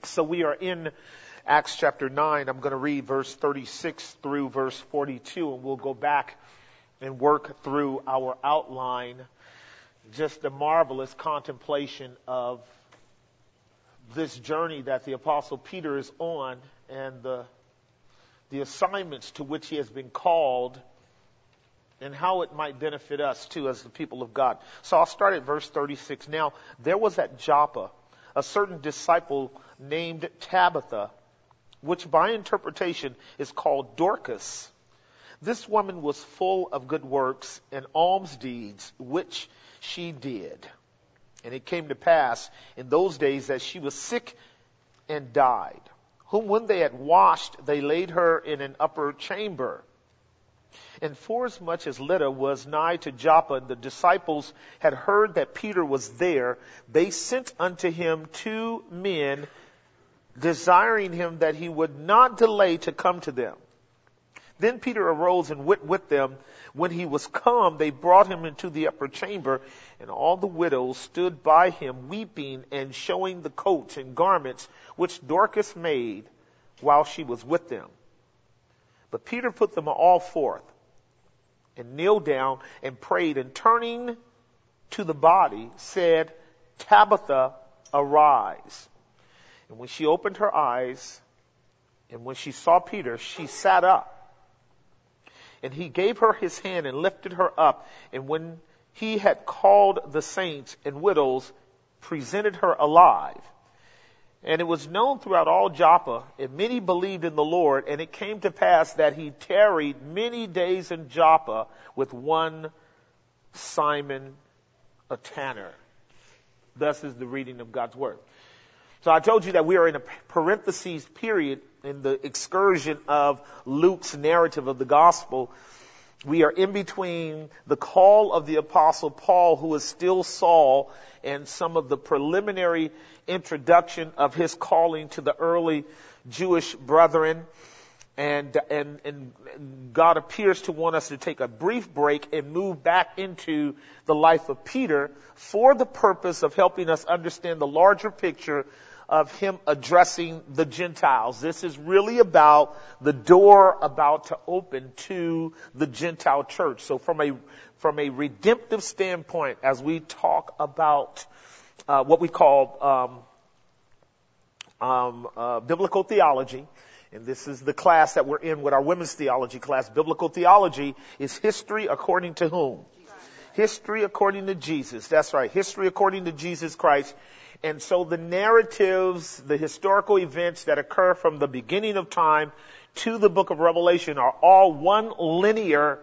So we are in Acts chapter 9. I'm going to read verse 36 through verse 42, and we'll go back and work through our outline. Just a marvelous contemplation of this journey that the Apostle Peter is on and the assignments to which he has been called and how it might benefit us too as the people of God. So I'll start at verse 36. Now, there was at Joppa a certain disciple named Tabitha, which by interpretation is called Dorcas. This woman was full of good works and alms deeds, which she did. And it came to pass in those days that she was sick and died, whom when they had washed, they laid her in an upper chamber. And forasmuch as Lydda was nigh to Joppa, and the disciples had heard that Peter was there, they sent unto him 2 men, desiring him that he would not delay to come to them. Then Peter arose and went with them. When he was come, they brought him into the upper chamber, and all the widows stood by him, weeping and showing the coats and garments which Dorcas made while she was with them. But Peter put them all forth, and kneeled down and prayed, and turning to the body, said, Tabitha, arise. And when she opened her eyes, and when she saw Peter, she sat up. And he gave her his hand and lifted her up. And when he had called the saints and widows, presented her alive. And it was known throughout all Joppa, and many believed in the Lord. And it came to pass that he tarried many days in Joppa with one Simon, a tanner. Thus is the reading of God's word. So I told you that we are in a parentheses period in the excursion of Luke's narrative of the gospel. We are in between the call of the Apostle Paul, who is still Saul, and some of the preliminary introduction of his calling to the early Jewish brethren. And God appears to want us to take a brief break and move back into the life of Peter for the purpose of helping us understand the larger picture of him addressing the Gentiles. This is really about the door about to open to the Gentile church. So from a redemptive standpoint, as we talk about what we call biblical theology, and this is the class that we're in with our women's theology class. Biblical theology is history according to whom? History according to Jesus. That's right. History according to Jesus Christ. And so the narratives, the historical events that occur from the beginning of time to the book of Revelation are all one linear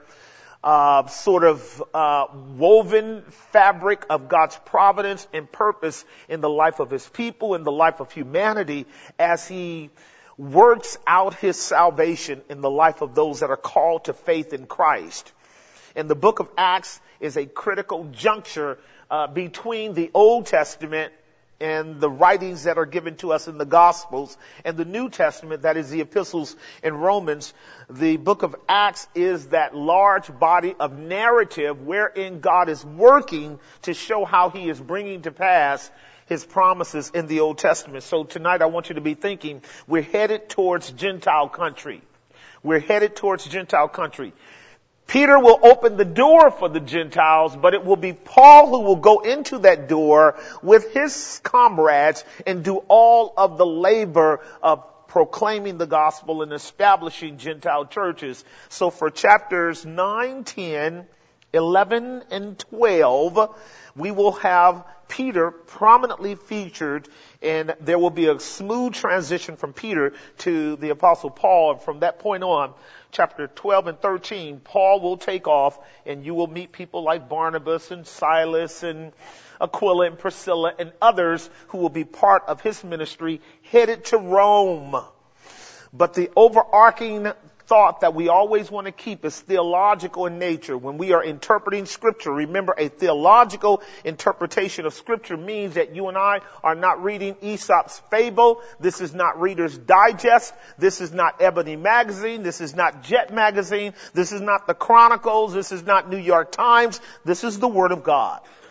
woven fabric of God's providence and purpose in the life of his people, in the life of humanity, as he works out his salvation in the life of those that are called to faith in Christ. And the book of Acts is a critical juncture between the Old Testament and the writings that are given to us in the Gospels and the New Testament, that is the epistles and Romans. The book of Acts is that large body of narrative wherein God is working to show how he is bringing to pass his promises in the Old Testament. So tonight I want you to be thinking, we're headed towards Gentile country. We're headed towards Gentile country. Peter will open the door for the Gentiles, but it will be Paul who will go into that door with his comrades and do all of the labor of proclaiming the gospel and establishing Gentile churches. So for chapters 9, 10, 11, and 12, we will have Peter prominently featured, and there will be a smooth transition from Peter to the Apostle Paul. And from that point on, chapter 12 and 13, Paul will take off, and you will meet people like Barnabas and Silas and Aquila and Priscilla and others who will be part of his ministry headed to Rome. But the overarching thought that we always want to keep is theological in nature. When we are interpreting Scripture, remember, a theological interpretation of Scripture means that you and I are not reading Aesop's fable. This is not Reader's Digest. This is not Ebony Magazine. This is not Jet Magazine. This is not the Chronicles. This is not New York Times. This is the Word of God.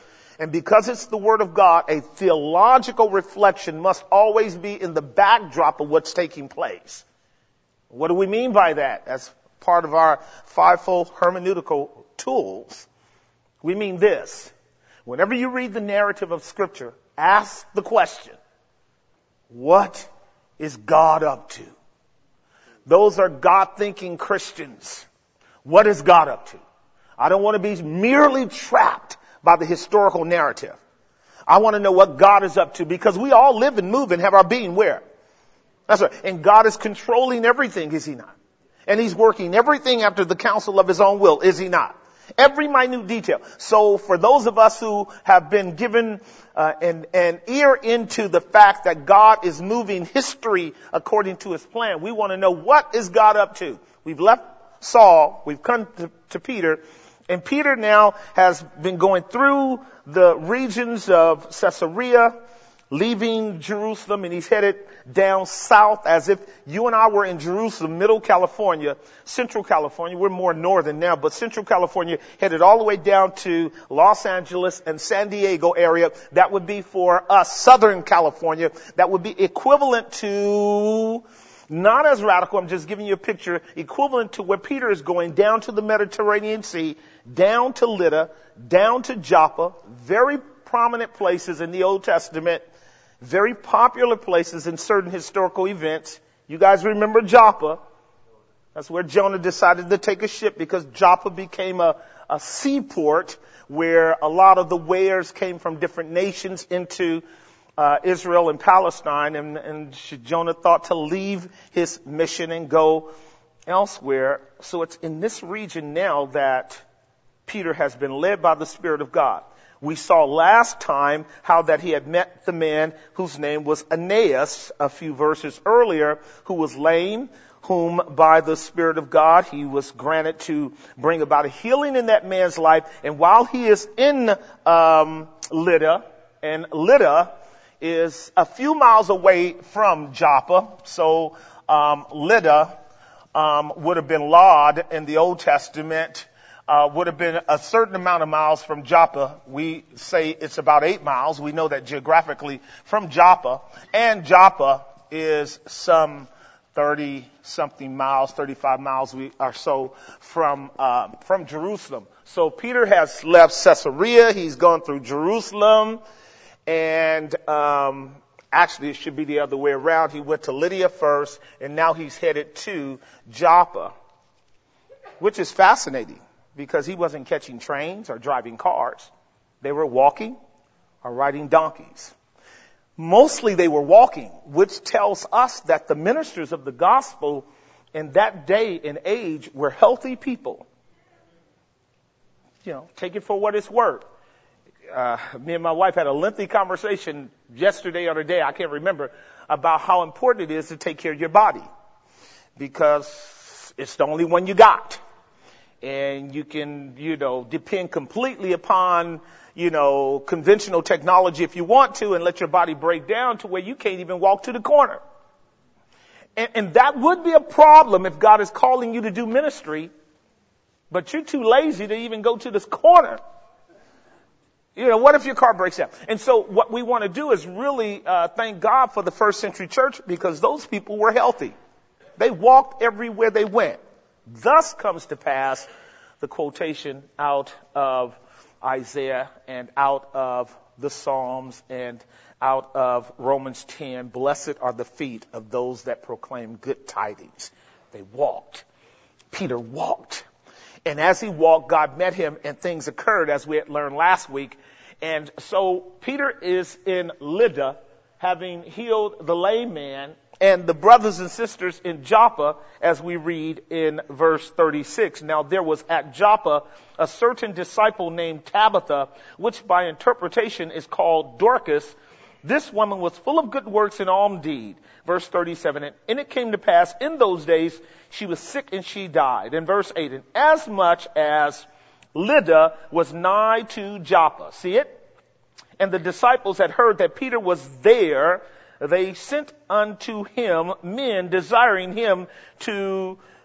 And because it's the Word of God, a theological reflection must always be in the backdrop of what's taking place. What do we mean by that? As part of our fivefold hermeneutical tools, we mean this. Whenever you read the narrative of Scripture, ask the question, what is God up to? Those are God-thinking Christians. What is God up to? I don't want to be merely trapped by the historical narrative. I want to know what God is up to, because we all live and move and have our being where? That's right. And God is controlling everything, is he not? And he's working everything after the counsel of his own will, is he not? Every minute detail. So for those of us who have been given an ear into the fact that God is moving history according to his plan, we want to know, what is God up to? We've left Saul, we've come to Peter, and Peter now has been going through the regions of Caesarea, leaving Jerusalem, and he's headed down south as if you and I were in Jerusalem, Middle California, Central California. We're more northern now, but Central California, headed all the way down to Los Angeles and San Diego area. That would be for us, Southern California. That would be equivalent to, not as radical, I'm just giving you a picture, equivalent to where Peter is going, down to the Mediterranean Sea, down to Lydda, down to Joppa, very prominent places in the Old Testament, very popular places in certain historical events. You guys remember Joppa? That's where Jonah decided to take a ship, because Joppa became a seaport where a lot of the wares came from different nations into Israel and Palestine, and Jonah thought to leave his mission and go elsewhere. So it's in this region now that Peter has been led by the Spirit of God. We saw last time how that he had met the man whose name was Aeneas a few verses earlier, who was lame, whom by the Spirit of God he was granted to bring about a healing in that man's life. And while he is in Lydda, and Lydda is a few miles away from Joppa, so Lydda would have been Lod in the Old Testament, would have been a certain amount of miles from Joppa. We say it's about 8 miles. We know that geographically from Joppa. And Joppa is some 30-something miles, 35 miles or so from Jerusalem. So Peter has left Caesarea. He's gone through Jerusalem. And actually, it should be the other way around. He went to Lydia first, and now he's headed to Joppa, which is fascinating, because he wasn't catching trains or driving cars. They were walking or riding donkeys. Mostly they were walking, which tells us that the ministers of the gospel in that day and age were healthy people. You know, take it for what it's worth. Me and my wife had a lengthy conversation yesterday or today, I can't remember, about how important it is to take care of your body, because it's the only one you got. And you can, depend completely upon, conventional technology if you want to, and let your body break down to where you can't even walk to the corner. And that would be a problem if God is calling you to do ministry, but you're too lazy to even go to this corner. What if your car breaks down? And so what we want to do is really thank God for the first century church, because those people were healthy. They walked everywhere they went. Thus comes to pass the quotation out of Isaiah and out of the Psalms and out of Romans 10. Blessed are the feet of those that proclaim good tidings. They walked. Peter walked. And as he walked, God met him, and things occurred, as we had learned last week. And so Peter is in Lydda, having healed the lame man, and the brothers and sisters in Joppa, as we read in verse 36. Now there was at Joppa a certain disciple named Tabitha, which by interpretation is called Dorcas. This woman was full of good works and alms deed. Verse 37, and it came to pass in those days she was sick and she died. In verse 8, and as much as Lydda was nigh to Joppa. See it? And the disciples had heard that Peter was there. They sent unto him men desiring him to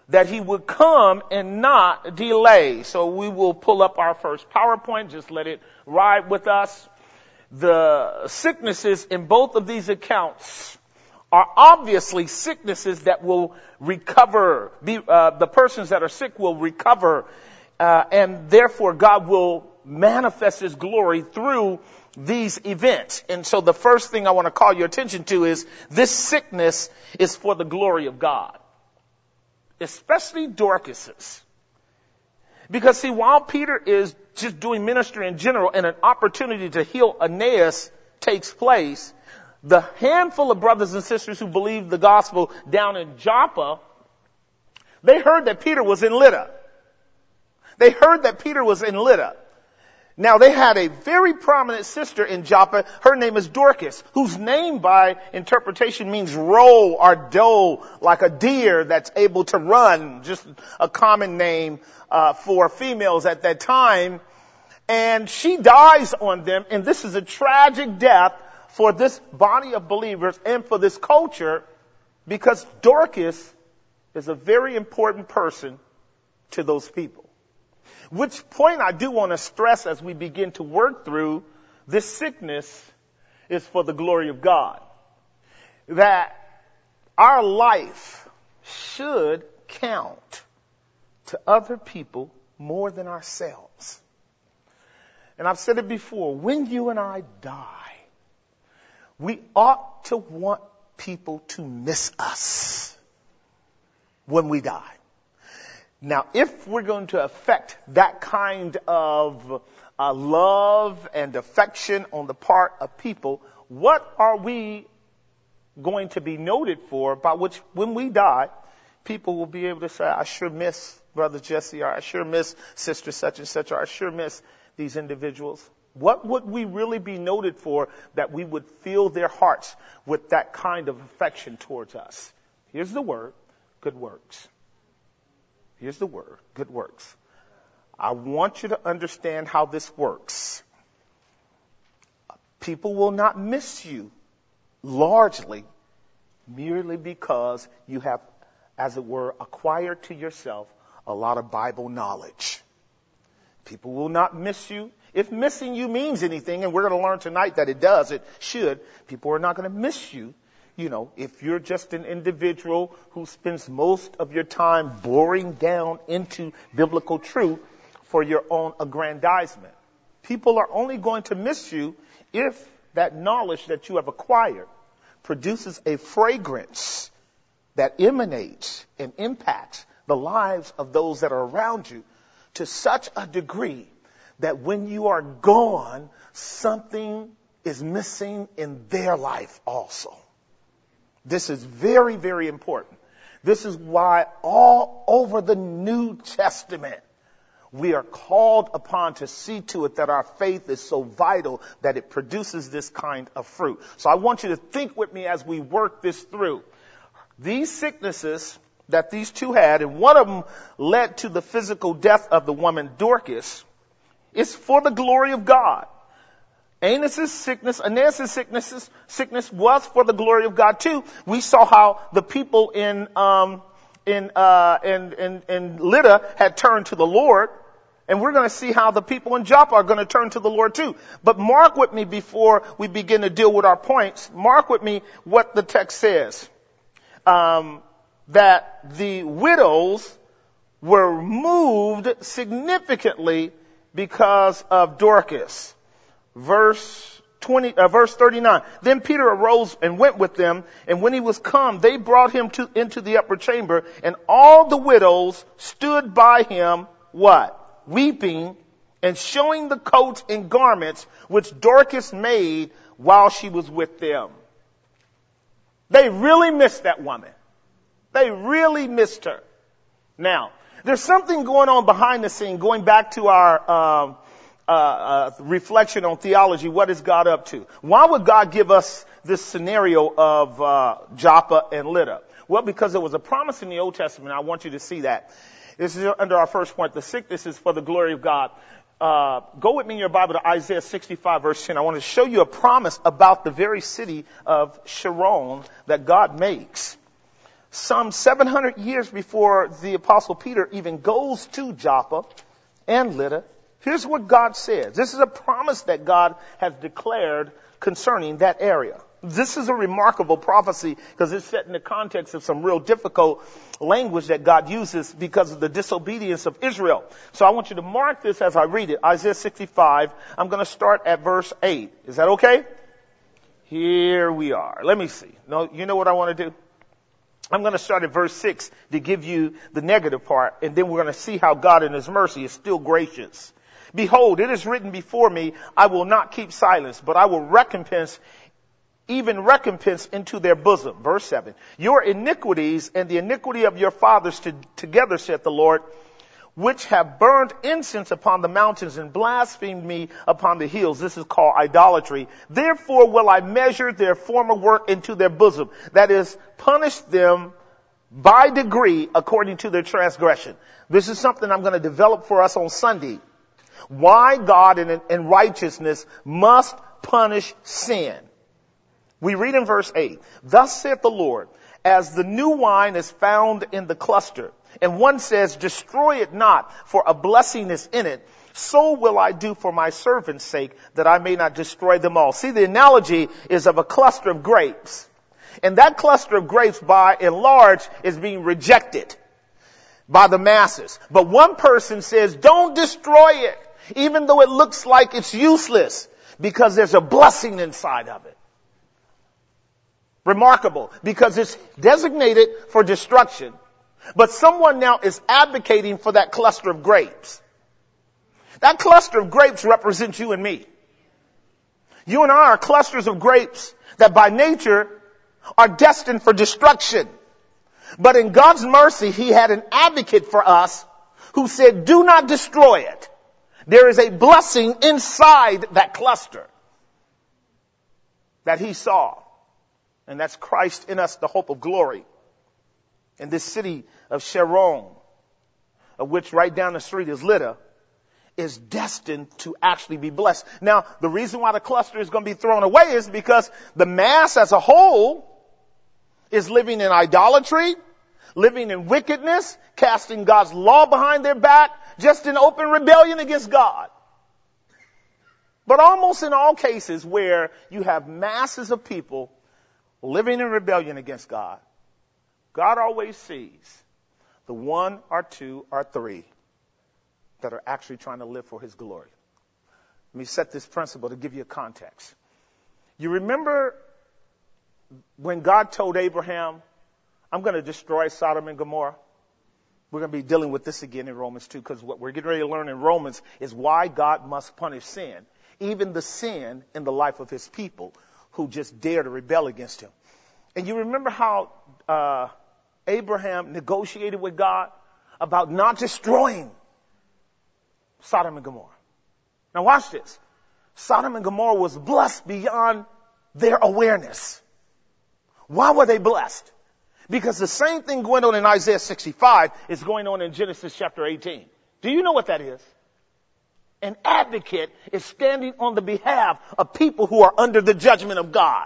that he would come and not delay. So we will pull up our first PowerPoint. Just let it ride with us. The sicknesses in both of these accounts are obviously sicknesses that will recover. The persons that are sick will recover, and therefore God will manifest his glory through these events. And so the first thing I want to call your attention to is this sickness is for the glory of God, especially Dorcas's. Because see, while Peter is just doing ministry in general and an opportunity to heal Aeneas takes place, the handful of brothers and sisters who believed the gospel down in Joppa, they heard that Peter was in Lydda. They heard that Peter was in Lydda. Now, they had a very prominent sister in Joppa. Her name is Dorcas, whose name by interpretation means roe or doe, like a deer that's able to run, just a common name for females at that time. And she dies on them, and this is a tragic death for this body of believers and for this culture, because Dorcas is a very important person to those people. Which point I do want to stress as we begin to work through this sickness is for the glory of God. That our life should count to other people more than ourselves. And I've said it before, when you and I die, we ought to want people to miss us when we die. Now, if we're going to affect that kind of love and affection on the part of people, what are we going to be noted for by which when we die, people will be able to say, I sure miss Brother Jesse, or I sure miss Sister such and such, or I sure miss these individuals? What would we really be noted for that we would fill their hearts with that kind of affection towards us? Here's the word, good works. Here's the word, good works. I want you to understand how this works. People will not miss you largely merely because you have, as it were, acquired to yourself a lot of Bible knowledge. People will not miss you. If missing you means anything, and we're going to learn tonight that it does, it should, people are not going to miss you. You know, if you're just an individual who spends most of your time boring down into biblical truth for your own aggrandizement. People are only going to miss you if that knowledge that you have acquired produces a fragrance that emanates and impacts the lives of those that are around you to such a degree that when you are gone, something is missing in their life also. This is very, very important. This is why all over the New Testament, we are called upon to see to it that our faith is so vital that it produces this kind of fruit. So I want you to think with me as we work this through. These sicknesses that these two had, and one of them led to the physical death of the woman Dorcas, is for the glory of God. Aeneas' sickness was for the glory of God too. We saw how the people in Lydda had turned to the Lord, and we're going to see how the people in Joppa are going to turn to the Lord too. But mark with me before we begin to deal with our points. Mark with me what the text says. That the widows were moved significantly because of Dorcas. Verse 39. Then Peter arose and went with them, and when he was come, they brought him into the upper chamber, and all the widows stood by him, what? Weeping, and showing the coats and garments which Dorcas made while she was with them. They really missed that woman. They really missed her. Now, there's something going on behind the scene, going back to our reflection on theology. What is God up to? Why would God give us this scenario of Joppa and Lydda? Well, because there was a promise in the Old Testament. I want you to see that. This is under our first point. The sickness is for the glory of God. Go with me in your Bible to Isaiah 65, verse 10. I want to show you a promise about the very city of Sharon that God makes. some 700 years before the Apostle Peter even goes to Joppa and Lydda, here's what God says. This is a promise that God has declared concerning that area. This is a remarkable prophecy because it's set in the context of some real difficult language that God uses because of the disobedience of Israel. So I want you to mark this as I read it. Isaiah 65. I'm going to start at verse 8. Is that okay? Here we are. Let me see. No, you know what I want to do? I'm going to start at verse 6 to give you the negative part, and then we're going to see how God in His mercy is still gracious. Behold, it is written before me, I will not keep silence, but I will recompense into their bosom. Verse 7. Your iniquities and the iniquity of your fathers together, saith the Lord, which have burned incense upon the mountains and blasphemed me upon the hills. This is called idolatry. Therefore will I measure their former work into their bosom. That is, punish them by degree according to their transgression. This is something I'm going to develop for us on Sunday. Why God in righteousness must punish sin. We read in verse 8, thus saith the Lord, as the new wine is found in the cluster, and one says, destroy it not, for a blessing is in it, so will I do for my servant's sake, that I may not destroy them all. See, the analogy is of a cluster of grapes. And that cluster of grapes, by and large, is being rejected by the masses. But one person says, don't destroy it, even though it looks like it's useless, because there's a blessing inside of it. Remarkable, because it's designated for destruction. But someone now is advocating for that cluster of grapes. That cluster of grapes represents you and me. You and I are clusters of grapes that by nature are destined for destruction. But in God's mercy, He had an advocate for us who said, do not destroy it. There is a blessing inside that cluster that He saw. And that's Christ in us, the hope of glory. In this city of Sharon, of which right down the street is Lydda, is destined to actually be blessed. Now, the reason why the cluster is going to be thrown away is because the mass as a whole is living in idolatry, living in wickedness, casting God's law behind their back, just in open rebellion against God. But almost in all cases where you have masses of people living in rebellion against God, God always sees the one or two or three that are actually trying to live for His glory. Let me set this principle to give you a context. You remember when God told Abraham, I'm going to destroy Sodom and Gomorrah? We're going to be dealing with this again in Romans 2, because what we're getting ready to learn in Romans is why God must punish sin, even the sin in the life of His people who just dare to rebel against Him. And you remember how Abraham negotiated with God about not destroying Sodom and Gomorrah. Now watch this. Sodom and Gomorrah was blessed beyond their awareness. Why were they blessed? Because the same thing going on in Isaiah 65 is going on in Genesis chapter 18. Do you know what that is? An advocate is standing on the behalf of people who are under the judgment of God.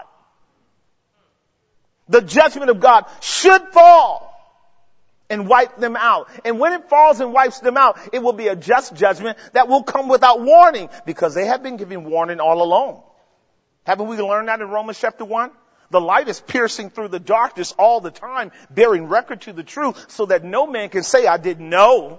The judgment of God should fall and wipe them out. And when it falls and wipes them out, it will be a just judgment that will come without warning, because they have been giving warning all along. Haven't we learned that in Romans chapter 1? The light is piercing through the darkness all the time, bearing record to the truth, so that no man can say, I didn't know.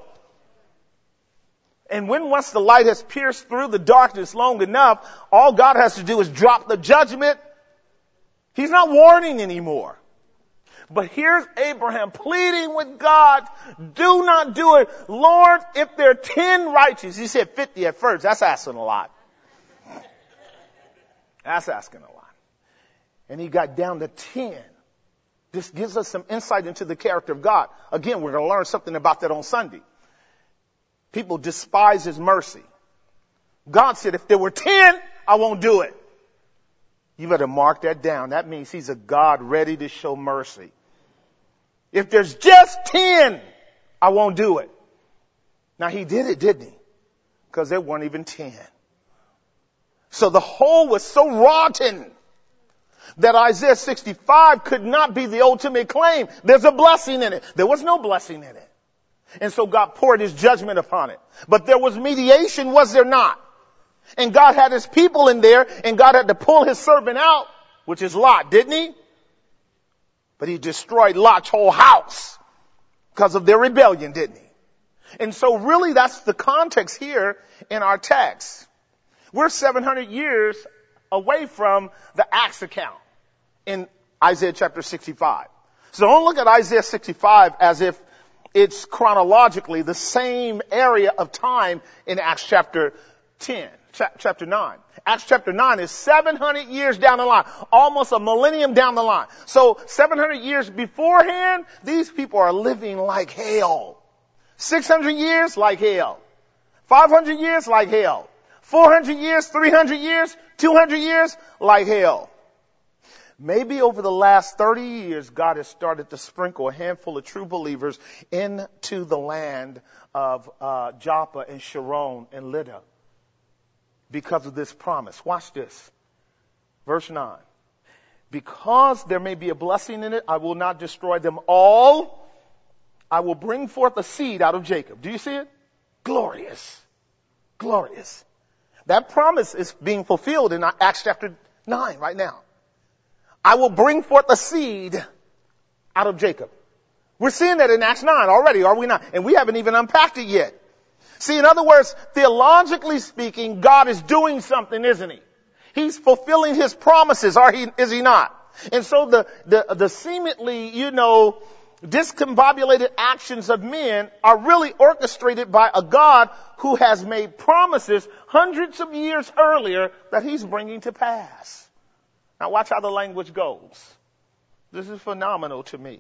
And when once the light has pierced through the darkness long enough, all God has to do is drop the judgment. He's not warning anymore. But here's Abraham pleading with God, do not do it. Lord, if there are 10 righteous, he said 50 at first. That's asking a lot. That's asking a lot. And he got down to 10. This gives us some insight into the character of God. Again, we're going to learn something about that on Sunday. People despise His mercy. God said, if there were 10, I won't do it. You better mark that down. That means He's a God ready to show mercy. If there's just 10, I won't do it. Now He did it, didn't He? Because there weren't even 10. So the whole was so rotten. that Isaiah 65 could not be the ultimate claim. There's a blessing in it. There was no blessing in it. And so God poured his judgment upon it. But there was mediation, was there not? And God had his people in there, and God had to pull his servant out, which is Lot, didn't he? But he destroyed Lot's whole house because of their rebellion, didn't he? And so really that's the context here in our text. We're 700 years away from the Acts account in Isaiah chapter 65. So don't look at Isaiah 65 as if it's chronologically the same area of time in Acts chapter 9. Acts chapter 9 is 700 years down the line, almost a millennium down the line. So 700 years beforehand, these people are living like hell. 600 years, like hell. 500 years, like hell. 400 years, 300 years, 200 years, like hell. Maybe over the last 30 years, God has started to sprinkle a handful of true believers into the land of Joppa and Sharon and Lydda because of this promise. Watch this. Verse 9. Because there may be a blessing in it, I will not destroy them all. I will bring forth a seed out of Jacob. Do you see it? Glorious. Glorious. That promise is being fulfilled in Acts chapter 9 right now. I will bring forth a seed out of Jacob. We're seeing that in Acts 9 already, are we not? And we haven't even unpacked it yet. See, in other words, theologically speaking, God is doing something, isn't he? He's fulfilling his promises, is he not? And so the seemingly, discombobulated actions of men are really orchestrated by a God who has made promises hundreds of years earlier that he's bringing to pass. Now watch how the language goes. This is phenomenal to me.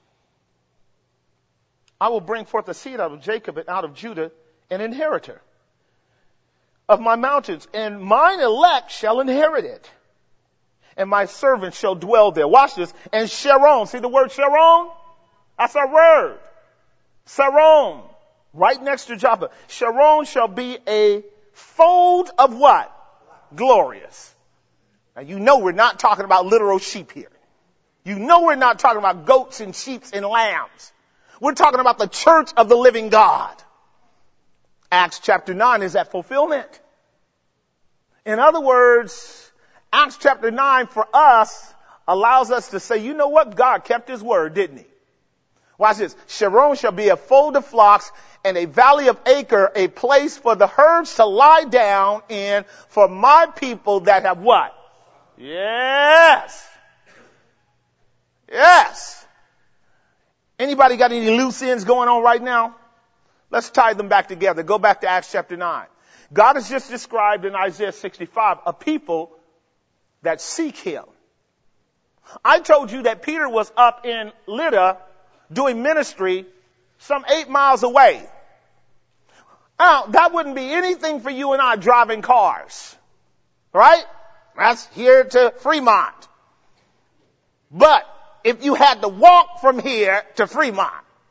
I will bring forth a seed out of Jacob and out of Judah, an inheritor of my mountains, and mine elect shall inherit it, and my servants shall dwell there. Watch this. And Sharon, see the word Sharon? That's our word. Sharon, right next to Joppa. Sharon shall be a fold of what? Glorious. Now we're not talking about literal sheep here. We're not talking about goats and sheep and lambs. We're talking about the church of the living God. Acts chapter 9 is that fulfillment. In other words, Acts chapter 9 for us allows us to say, you know what? God kept his word, didn't he? Watch this. Sharon shall be a fold of flocks and a valley of Acre, a place for the herds to lie down in for my people that have what? Yes. Yes. Anybody got any loose ends going on right now? Let's tie them back together. Go back to Acts chapter 9. God has just described in Isaiah 65 a people that seek him. I told you that Peter was up in Lydda doing ministry some 8 miles away. Now, that wouldn't be anything for you and I driving cars. Right? That's here to Fremont. But if you had to walk from here to Fremont,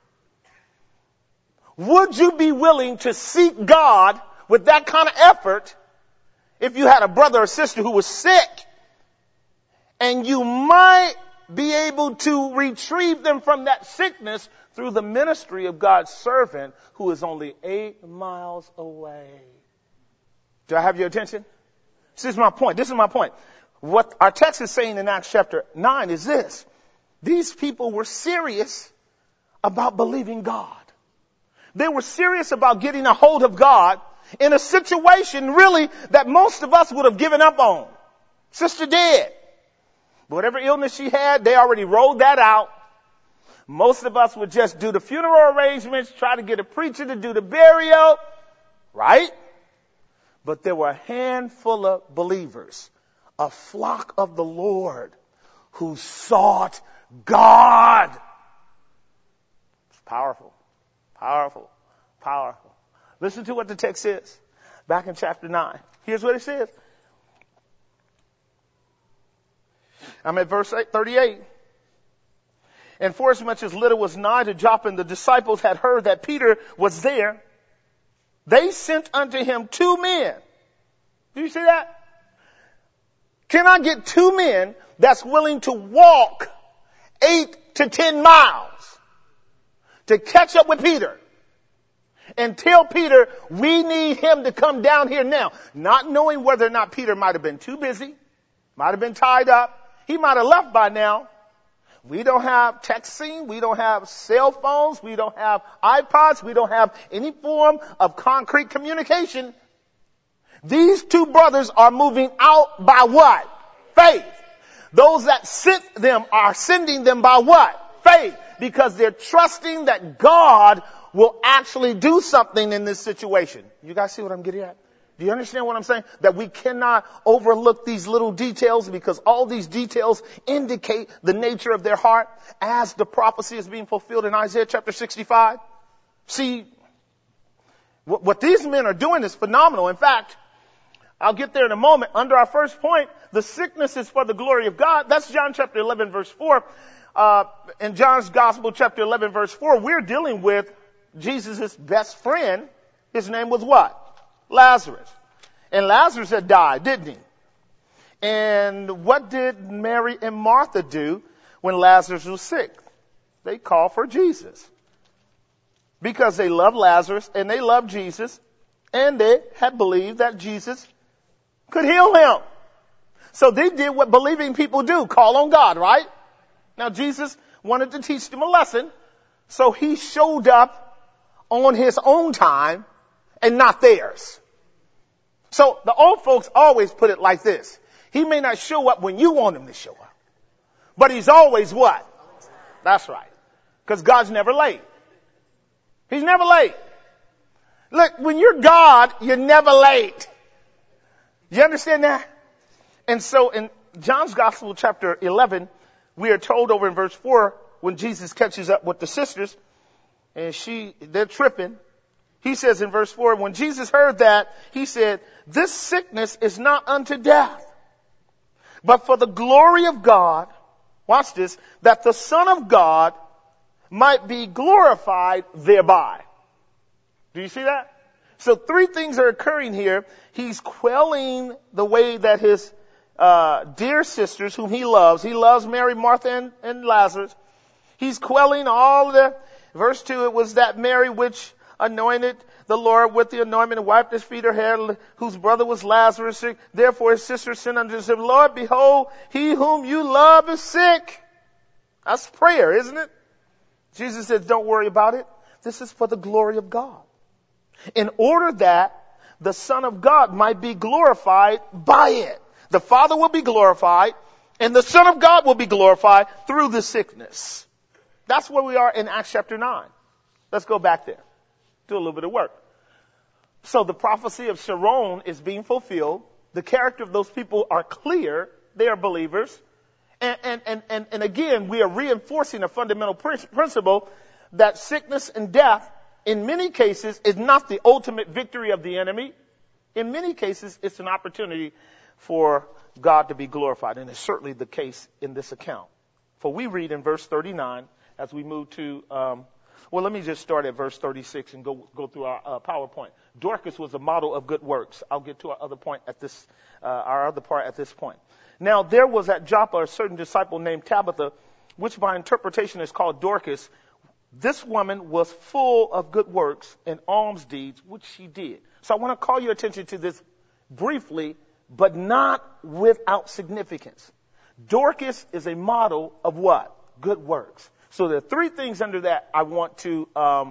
would you be willing to seek God with that kind of effort if you had a brother or sister who was sick and you might be able to retrieve them from that sickness through the ministry of God's servant who is only 8 miles away? Do I have your attention? This is my point. What our text is saying in Acts chapter 9 is this. These people were serious about believing God. They were serious about getting a hold of God in a situation really that most of us would have given up on. Sister dead. Whatever illness she had, they already rolled that out. Most of us would just do the funeral arrangements, try to get a preacher to do the burial, right? But there were a handful of believers, a flock of the Lord who sought God. It's powerful, powerful, powerful. Listen to what the text says back in chapter 9. Here's what it says. I'm at verse 38. And forasmuch as Lydda was nigh to Joppa, and the disciples had heard that Peter was there, they sent unto him 2 men. Do you see that? Can I get two men that's willing to walk 8 to 10 miles to catch up with Peter and tell Peter, we need him to come down here now, not knowing whether or not Peter might have been too busy, might have been tied up. He might have left by now. We don't have texting. We don't have cell phones. We don't have iPods. We don't have any form of concrete communication. These two brothers are moving out by what? Faith. Those that sent them are sending them by what? Faith. Because they're trusting that God will actually do something in this situation. You guys see what I'm getting at? Do you understand what I'm saying? That we cannot overlook these little details because all these details indicate the nature of their heart as the prophecy is being fulfilled in Isaiah chapter 65. See, what these men are doing is phenomenal. In fact, I'll get there in a moment. Under our first point, the sickness is for the glory of God. That's John chapter 11 verse 4. In John's gospel chapter 11 verse 4, we're dealing with Jesus' best friend. His name was what? Lazarus. And Lazarus had died, didn't he? And what did Mary and Martha do when Lazarus was sick? They called for Jesus. Because they loved Lazarus and they loved Jesus and they had believed that Jesus could heal him. So they did what believing people do, call on God, right? Now Jesus wanted to teach them a lesson, so he showed up on his own time and not theirs. So the old folks always put it like this. He may not show up when you want him to show up, but he's always what? That's right. Because God's never late. He's never late. Look, when you're God, you're never late. You understand that? And so in John's Gospel chapter 11, we are told over in verse 4, when Jesus catches up with the sisters, and they're tripping. He says in verse 4, when Jesus heard that, he said, this sickness is not unto death, but for the glory of God, watch this, that the Son of God might be glorified thereby. Do you see that? So 3 things are occurring here. He's quelling the way that his dear sisters, whom he loves Mary, Martha, and Lazarus. He's quelling all the, verse 2, it was that Mary which anointed the Lord with the anointment and wiped his feet, her hair, whose brother was Lazarus sick. Therefore his sister sent unto him, Lord, behold, he whom you love is sick. That's prayer, isn't it? Jesus said, don't worry about it. This is for the glory of God. In order that the Son of God might be glorified by it. The Father will be glorified and the Son of God will be glorified through the sickness. That's where we are in Acts chapter 9. Let's go back there. Do a little bit of work. So the prophecy of Sharon is being fulfilled. The character of those people are clear. They are believers. And again, we are reinforcing a fundamental principle that sickness and death, in many cases, is not the ultimate victory of the enemy. In many cases, it's an opportunity for God to be glorified. And it's certainly the case in this account. For we read in verse 39, as we move to, well, let me just start at verse 36 and go through our PowerPoint. Dorcas was a model of good works. I'll get to our other point at this, our other part at this point. Now, there was at Joppa a certain disciple named Tabitha, which by interpretation is called Dorcas. This woman was full of good works and alms deeds, which she did. So I want to call your attention to this briefly, but not without significance. Dorcas is a model of what? Good works. So there are 3 things under that I want to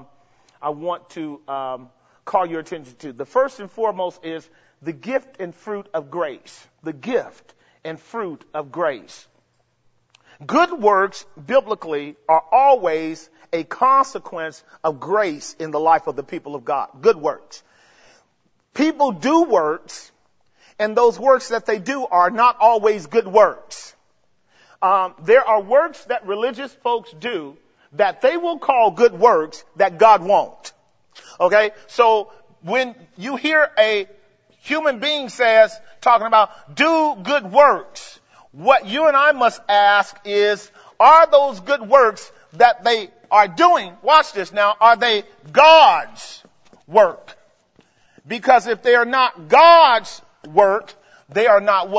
call your attention to. The first and foremost is the gift and fruit of grace. The gift and fruit of grace. Good works, biblically, are always a consequence of grace in the life of the people of God. Good works. People do works, and those works that they do are not always good works. There are works that religious folks do that they will call good works that God won't. Okay? So when you hear a human being talking about do good works, what you and I must ask is, are those good works that they are doing, watch this now, are they God's work? Because if they are not God's work, they are not what?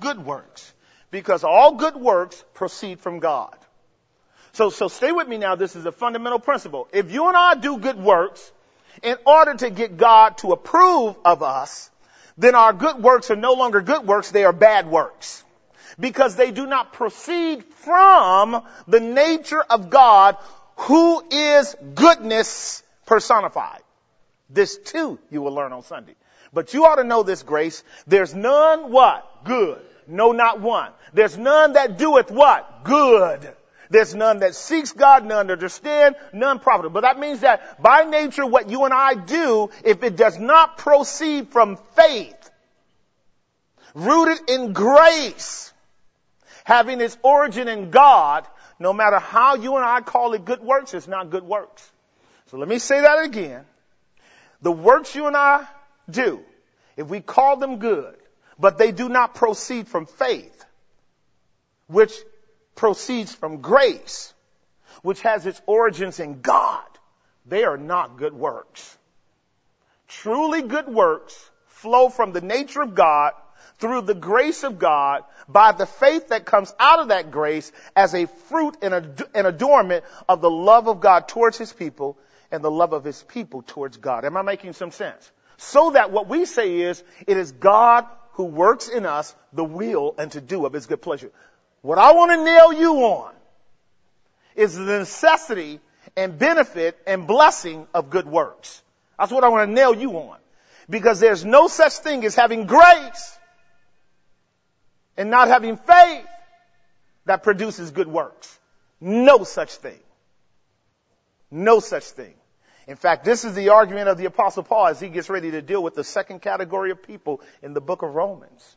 good works, because all good works proceed from God. So stay with me now. This is a fundamental principle. If you and I do good works in order to get God to approve of us, then our good works are no longer good works. They are bad works, because they do not proceed from the nature of God, who is goodness personified. This too you will learn on Sunday. But you ought to know this, Grace. There's none what? Good. No, not one. There's none that doeth what? Good. There's none that seeks God, none that understand, none profitable. But that means that by nature what you and I do, if it does not proceed from faith, rooted in grace, having its origin in God, no matter how you and I call it good works, it's not good works. So let me say that again. The works you and I do, if we call them good, but they do not proceed from faith, which proceeds from grace, which has its origins in God, they are not good works. Truly good works flow from the nature of God, through the grace of God, by the faith that comes out of that grace as a fruit and an adornment of the love of God towards his people and the love of his people towards God. Am I making some sense? So that what we say is, it is God who works in us the will and to do of his good pleasure. What I want to nail you on is the necessity and benefit and blessing of good works. That's what I want to nail you on. Because there's no such thing as having grace and not having faith that produces good works. No such thing. No such thing. In fact, this is the argument of the Apostle Paul as he gets ready to deal with the second category of people in the book of Romans.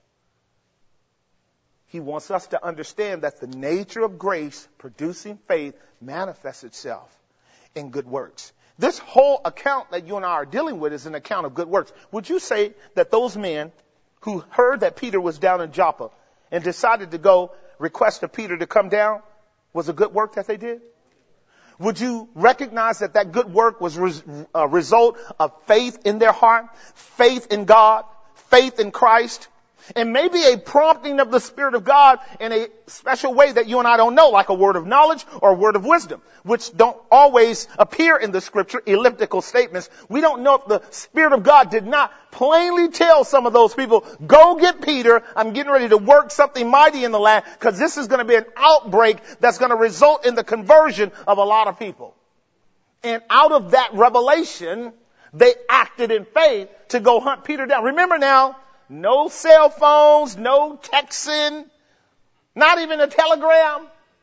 He wants us to understand that the nature of grace producing faith manifests itself in good works. This whole account that you and I are dealing with is an account of good works. Would you say that those men who heard that Peter was down in Joppa and decided to go request of Peter to come down was a good work that they did? Would you recognize that that good work was a result of faith in their heart, faith in God, faith in Christ, and maybe a prompting of the Spirit of God in a special way that you and I don't know, like a word of knowledge or a word of wisdom, which don't always appear in the scripture, elliptical statements. We don't know if the Spirit of God did not plainly tell some of those people, go get Peter, I'm getting ready to work something mighty in the land, because this is going to be an outbreak that's going to result in the conversion of a lot of people. And out of that revelation, they acted in faith to go hunt Peter down. Remember now, no cell phones, no texting, not even a telegram.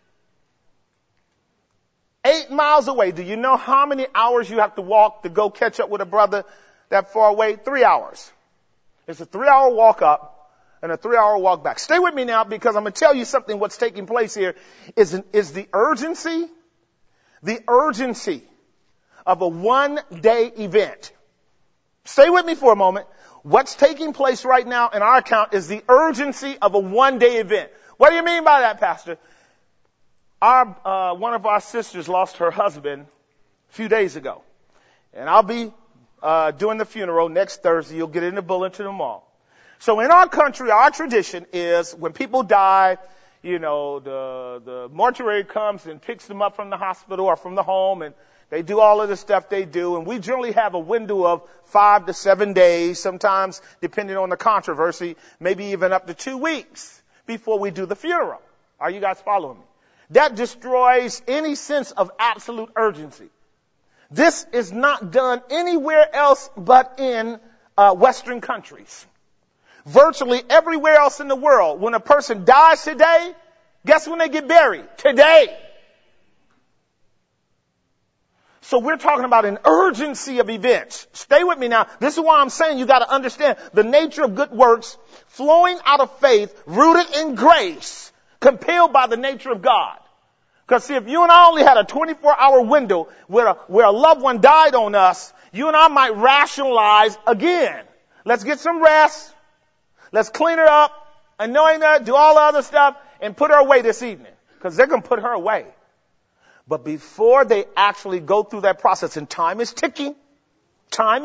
8 miles away. Do you know how many hours you have to walk to go catch up with a brother that far away? 3 hours. It's a 3-hour walk up and a 3-hour walk back. Stay with me now, because I'm going to tell you something. What's taking place here is the urgency of a one-day event. Stay with me for a moment. What's taking place right now in our account is the urgency of a one-day event. What do you mean by that, Pastor? One of our sisters lost her husband a few days ago. And I'll be doing the funeral next Thursday. You'll get it in the bulletin tomorrow. So in our country, our tradition is when people die, you know, the mortuary comes and picks them up from the hospital or from the home, and they do all of the stuff they do, and we generally have a window of 5 to 7 days, sometimes depending on the controversy, maybe even up to 2 weeks before we do the funeral. Are you guys following me? That destroys any sense of absolute urgency. This is not done anywhere else but in Western countries. Virtually everywhere else in the world, when a person dies today, guess when they get buried? Today. So we're talking about an urgency of events. Stay with me now. This is why I'm saying you got to understand the nature of good works flowing out of faith, rooted in grace, compelled by the nature of God. Because see, if you and I only had a 24-hour window where a loved one died on us, you and I might rationalize again. Let's get some rest. Let's clean her up, anoint her, do all the other stuff, and put her away this evening. Because they're going to put her away. But before they actually go through that process, and time is ticking,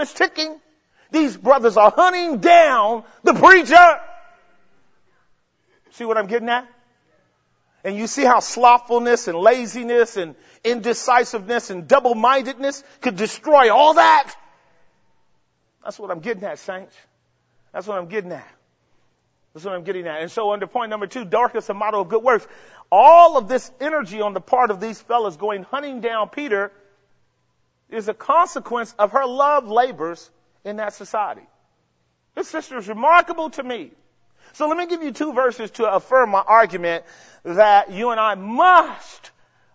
these brothers are hunting down the preacher. See what I'm getting at? And you see how slothfulness and laziness and indecisiveness and double-mindedness could destroy all that? That's what I'm getting at, saints. That's what I'm getting at. That's what I'm getting at. And so under point number 2, Dorcas, a model of good works. All of this energy on the part of these fellas going hunting down Peter is a consequence of her love labors in that society. This sister is remarkable to me. So let me give you 2 verses to affirm my argument that you and I must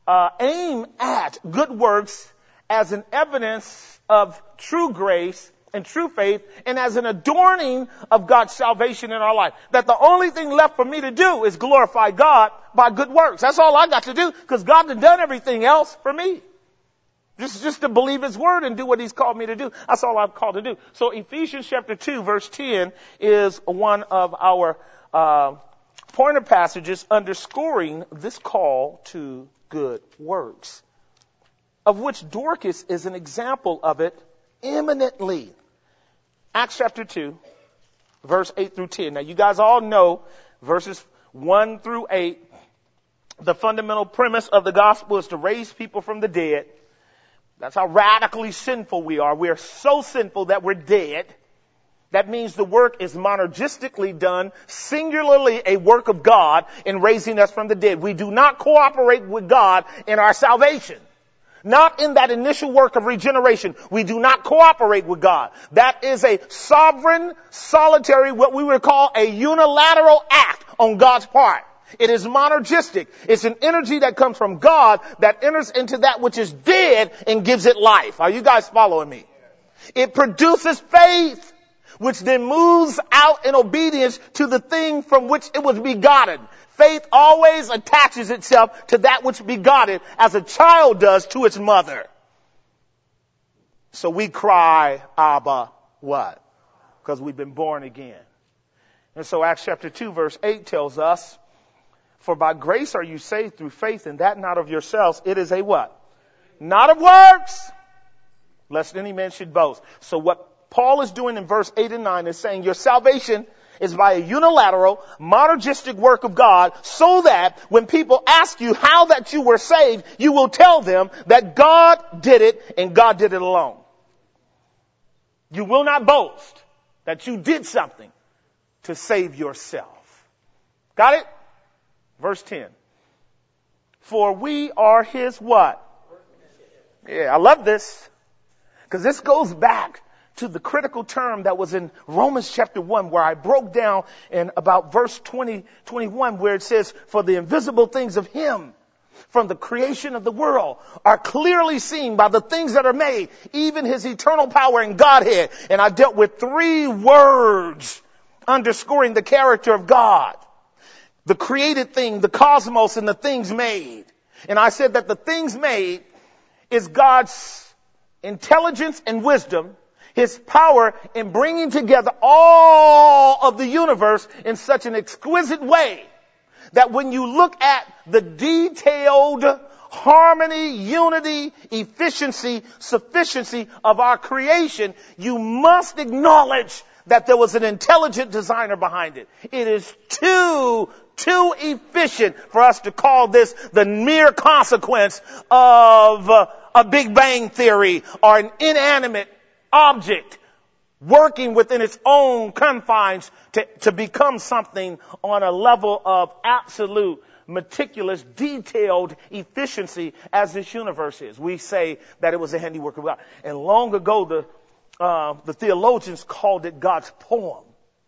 aim at good works as an evidence of true grace and true faith, and as an adorning of God's salvation in our life. That the only thing left for me to do is glorify God by good works. That's all I got to do, because God has done everything else for me. Just to believe His word and do what He's called me to do. That's all I'm called to do. So Ephesians chapter 2 verse 10 is one of our pointer passages underscoring this call to good works, of which Dorcas is an example of it eminently. Acts chapter 2, verse 8 through 10. Now, you guys all know verses 1 through 8. The fundamental premise of the gospel is to raise people from the dead. That's how radically sinful we are. We are so sinful that we're dead. That means the work is monergistically done, singularly a work of God in raising us from the dead. We do not cooperate with God in our salvation. Not in that initial work of regeneration. We do not cooperate with God. That is a sovereign, solitary, what we would call a unilateral act on God's part. It is monergistic. It's an energy that comes from God that enters into that which is dead and gives it life. Are you guys following me? It produces faith, which then moves out in obedience to the thing from which it was begotten. Faith always attaches itself to that which begot it, as a child does to its mother. So we cry, Abba, what? Because we've been born again. And so Acts chapter 2 verse 8 tells us, for by grace are you saved through faith, and that not of yourselves. It is a what? Not of works, lest any man should boast. So what Paul is doing in verse 8 and 9 is saying your salvation is by a unilateral, monergistic work of God, so that when people ask you how that you were saved, you will tell them that God did it and God did it alone. You will not boast that you did something to save yourself. Got it? Verse 10. For we are His what? Yeah, I love this, because this goes back to the critical term that was in Romans chapter 1, where I broke down in about verse 21, where it says, for the invisible things of Him from the creation of the world are clearly seen by the things that are made, even His eternal power and Godhead. And I dealt with 3 words underscoring the character of God. The created thing, the cosmos, and the things made. And I said that the things made is God's intelligence and wisdom, His power in bringing together all of the universe in such an exquisite way that when you look at the detailed harmony, unity, efficiency, sufficiency of our creation, you must acknowledge that there was an intelligent designer behind it. It is too efficient for us to call this the mere consequence of a Big Bang theory or an inanimate object working within its own confines to become something on a level of absolute, meticulous, detailed efficiency as this universe is. We say that it was a handiwork of God. And long ago, the theologians called it God's poem.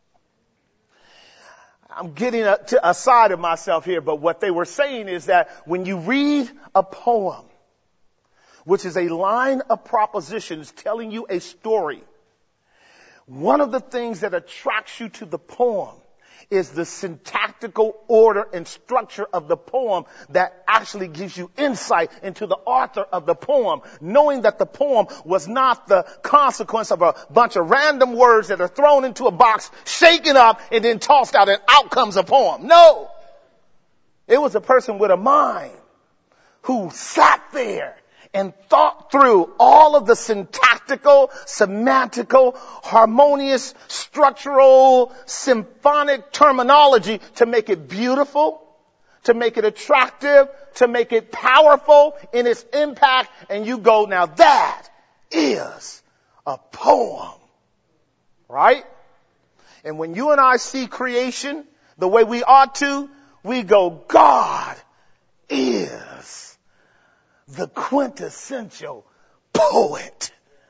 I'm getting aside of myself here, but what they were saying is that when you read a poem, which is a line of propositions telling you a story, one of the things that attracts you to the poem is the syntactical order and structure of the poem that actually gives you insight into the author of the poem, knowing that the poem was not the consequence of a bunch of random words that are thrown into a box, shaken up, and then tossed out, and out comes a poem. No! It was a person with a mind who sat there and thought through all of the syntactic syntactical, semantical, harmonious, structural, symphonic terminology to make it beautiful, to make it attractive, to make it powerful in its impact. And you go, now that is a poem, right? And when you and I see creation the way we ought to, we go, God is the quintessential poet.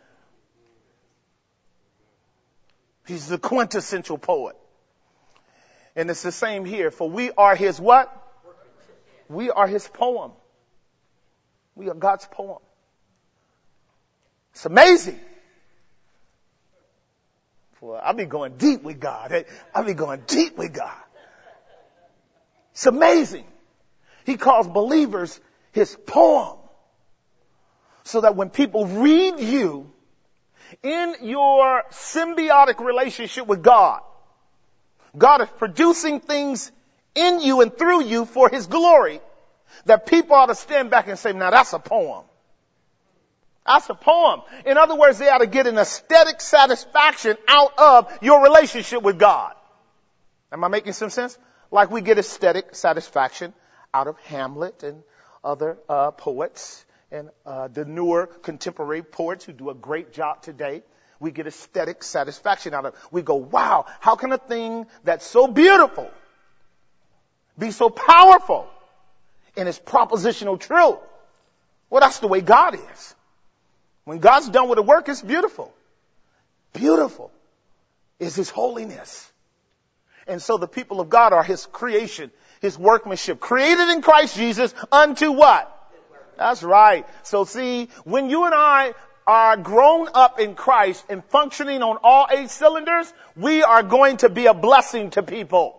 He's the quintessential poet. And it's the same here. For we are his what? We are his poem. We are God's poem. It's amazing. Well, I'll be going deep with God. I'll be going deep with God. It's amazing. He calls believers his poem. So that when people read you in your symbiotic relationship with God, God is producing things in you and through you for his glory, that people ought to stand back and say, now that's a poem. That's a poem. In other words, they ought to get an aesthetic satisfaction out of your relationship with God. Am I making some sense? Like we get aesthetic satisfaction out of Hamlet and other poets and the newer contemporary poets who do a great job today. We get aesthetic satisfaction out of it. We go, wow, how can a thing that's so beautiful be so powerful in its propositional truth? Well, that's the way God is. When God's done with the work, it's beautiful. Beautiful is his holiness. And so the people of God are his creation, his workmanship, created in Christ Jesus unto what? That's right. So see, when you and I are grown up in Christ and functioning on all 8 cylinders, we are going to be a blessing to people.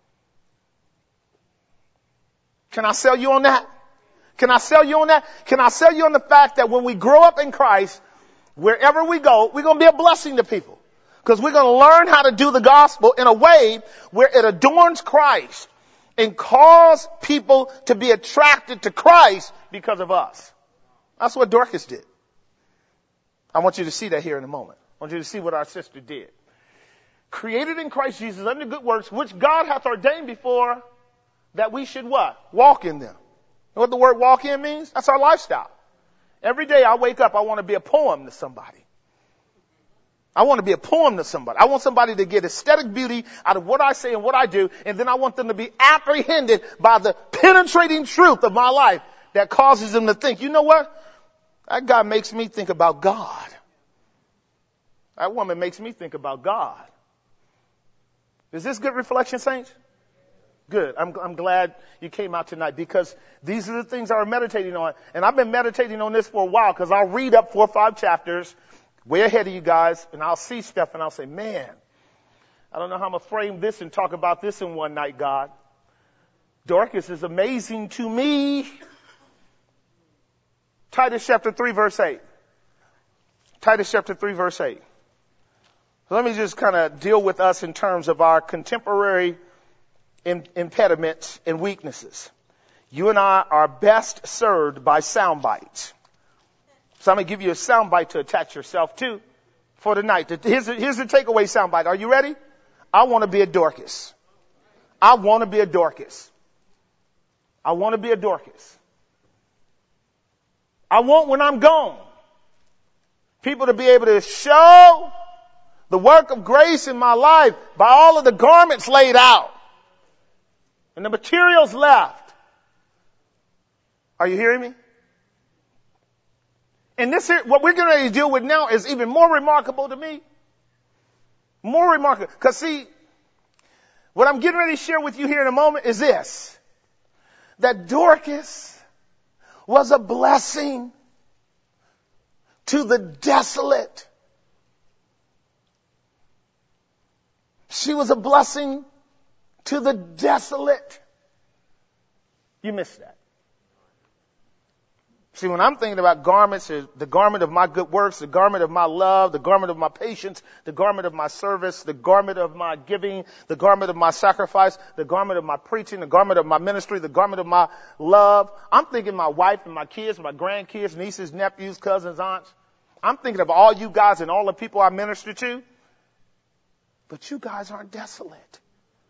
Can I sell you on that? Can I sell you on that? Can I sell you on the fact that when we grow up in Christ, wherever we go, we're going to be a blessing to people. Because we're going to learn how to do the gospel in a way where it adorns Christ and cause people to be attracted to Christ because of us. That's what Dorcas did. I want you to see that here in a moment. I want you to see what our sister did. Created in Christ Jesus unto good works, which God hath ordained before that we should what? Walk in them. You know what the word walk in means? That's our lifestyle. Every day I wake up, I want to be a poem to somebody. I want to be a poem to somebody. I want somebody to get aesthetic beauty out of what I say and what I do, and then I want them to be apprehended by the penetrating truth of my life that causes them to think, you know what? That guy makes me think about God. That woman makes me think about God. Is this good reflection, saints? Good. I'm glad you came out tonight because these are the things I was meditating on. And I've been meditating on this for a while because I'll read up 4 or 5 chapters way ahead of you guys and I'll see stuff and I'll say, man, I don't know how I'm going to frame this and talk about this in one night, God. Dorcas is amazing to me. Titus chapter 3 verse 8. Titus chapter 3 verse 8. So let me just kind of deal with us in terms of our contemporary impediments and weaknesses. You and I are best served by sound bites. So I'm going to give you a sound bite to attach yourself to for tonight. Here's the takeaway sound bite. Are you ready? I want to be a Dorcas. I want to be a Dorcas. I want to be a Dorcas. I want when I'm gone, people to be able to show the work of grace in my life by all of the garments laid out and the materials left. Are you hearing me? And this here, what we're going to deal with now is even more remarkable to me. More remarkable. Because see, what I'm getting ready to share with you here in a moment is this. That Dorcas was a blessing to the desolate. She was a blessing to the desolate. You missed that. See, when I'm thinking about garments, the garment of my good works, the garment of my love, the garment of my patience, the garment of my service, the garment of my giving, the garment of my sacrifice, the garment of my preaching, the garment of my ministry, the garment of my love. I'm thinking my wife and my kids, my grandkids, nieces, nephews, cousins, aunts. I'm thinking of all you guys and all the people I minister to. But you guys aren't desolate.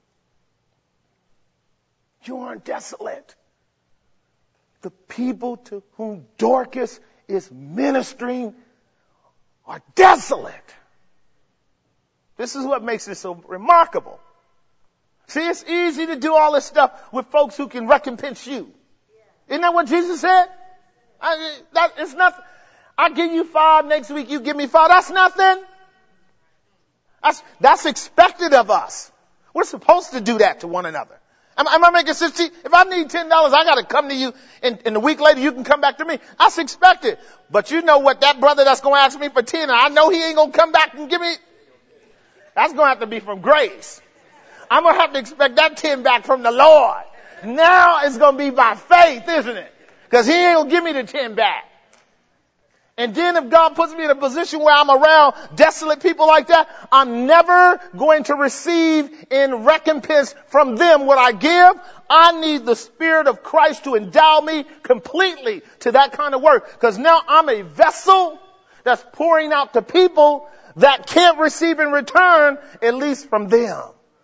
You aren't desolate. The people to whom Dorcas is ministering are desolate. This is what makes it so remarkable. See, it's easy to do all this stuff with folks who can recompense you. Isn't that what Jesus said? It's nothing. I give you 5 next week, you give me 5. That's nothing. That's expected of us. We're supposed to do that to one another. Am I making sense? If I need $10, I got to come to you, and a week later you can come back to me. That's expected. But you know what? That brother that's going to ask me for 10, and I know he ain't going to come back and give me. That's going to have to be from grace. I'm going to have to expect that 10 back from the Lord. Now it's going to be by faith, isn't it? Because he ain't going to give me the 10 back. And then if God puts me in a position where I'm around desolate people like that, I'm never going to receive in recompense from them what I give. I need the Spirit of Christ to endow me completely to that kind of work. Because now I'm a vessel that's pouring out to people that can't receive in return, at least from them.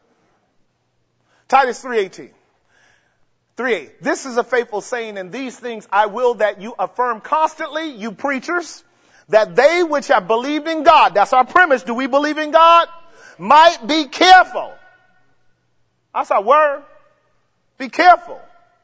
Titus 3:18. 3:8. This is a faithful saying, and these things I will that you affirm constantly, you preachers, that they which have believed in God, that's our premise, do we believe in God? Might be careful. That's our word. Be careful.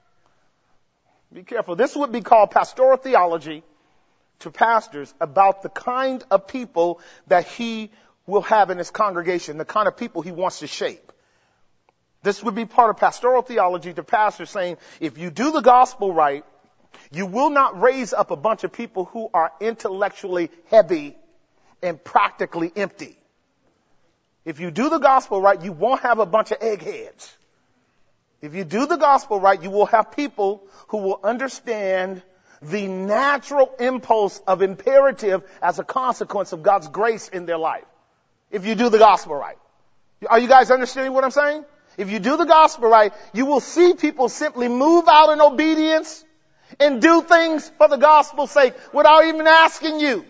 Be careful. This would be called pastoral theology to pastors about the kind of people that he will have in his congregation, the kind of people he wants to shape. This would be part of pastoral theology to pastors saying, if you do the gospel right, you will not raise up a bunch of people who are intellectually heavy and practically empty. If you do the gospel right, you won't have a bunch of eggheads. If you do the gospel right, you will have people who will understand the natural impulse of imperative as a consequence of God's grace in their life. If you do the gospel right. Are you guys understanding what I'm saying? If you do the gospel right, you will see people simply move out in obedience and do things for the gospel's sake without even asking you.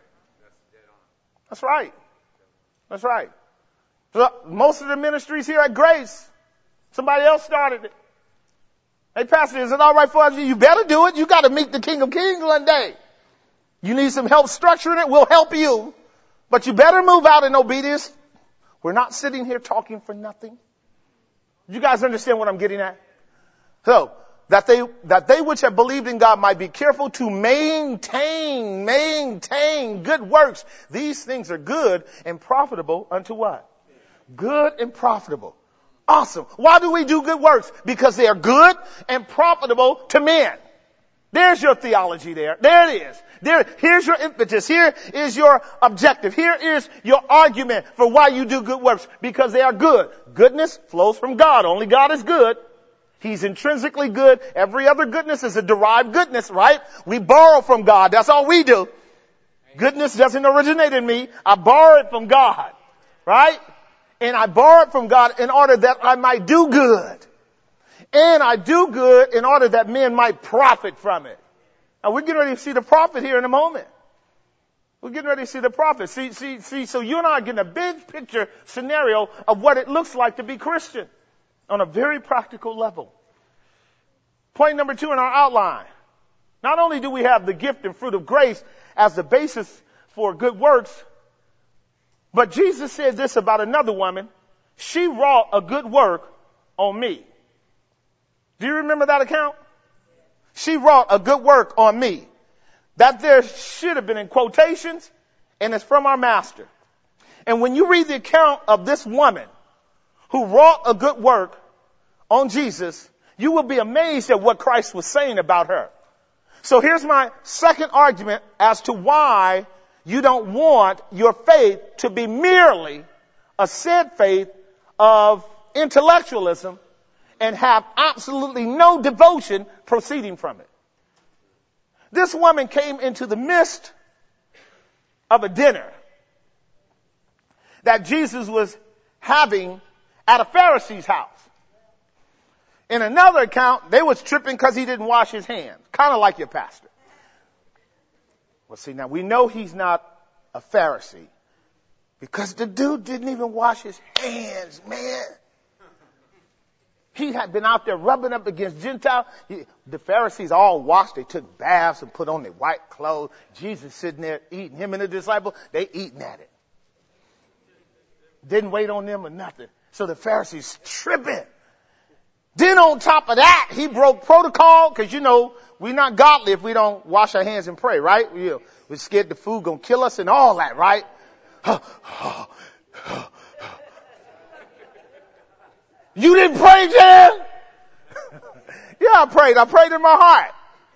That's right. That's right. So most of the ministries here at Grace, somebody else started it. Hey, Pastor, is it all right for us? You better do it. You got to meet the King of Kings one day. You need some help structuring it, we'll help you. But you better move out in obedience. We're not sitting here talking for nothing. You guys understand what I'm getting at? So, that they which have believed in God might be careful to maintain good works. These things are good and profitable unto what? Good and profitable. Awesome. Why do we do good works? Because they are good and profitable to men. There's your theology there. There it is. Here's your impetus. Here is your objective. Here is your argument for why you do good works. Because they are good. Goodness flows from God. Only God is good. He's intrinsically good. Every other goodness is a derived goodness, right? We borrow from God. That's all we do. Goodness doesn't originate in me. I borrow it from God, right? And I borrow it from God in order that I might do good. And I do good in order that men might profit from it. Now we're getting ready to see the profit here in a moment. We're getting ready to see the profit. See, so you and I are getting a big picture scenario of what it looks like to be Christian on a very practical level. Point number 2 in our outline. Not only do we have the gift and fruit of grace as the basis for good works, but Jesus said this about another woman. She wrought a good work on me. Do you remember that account? She wrought a good work on me. That there should have been in quotations, and it's from our master. And when you read the account of this woman who wrought a good work on Jesus, you will be amazed at what Christ was saying about her. So here's my second argument as to why you don't want your faith to be merely a said faith of intellectualism and have absolutely no devotion proceeding from it. This woman came into the midst of a dinner that Jesus was having at a Pharisee's house. In another account, they was tripping because he didn't wash his hands, kind of like your pastor. Well, see, now we know he's not a Pharisee because the dude didn't even wash his hands, man. He had been out there rubbing up against Gentiles. The Pharisees all washed. They took baths and put on their white clothes. Jesus sitting there eating. Him and the disciple, they eating at it. Didn't wait on them or nothing. So the Pharisees tripping. Then on top of that, he broke protocol because, you know, we're not godly if we don't wash our hands and pray, right? We're scared the food going to kill us and all that, right? You didn't pray, Jan? Yeah, I prayed. I prayed in my heart.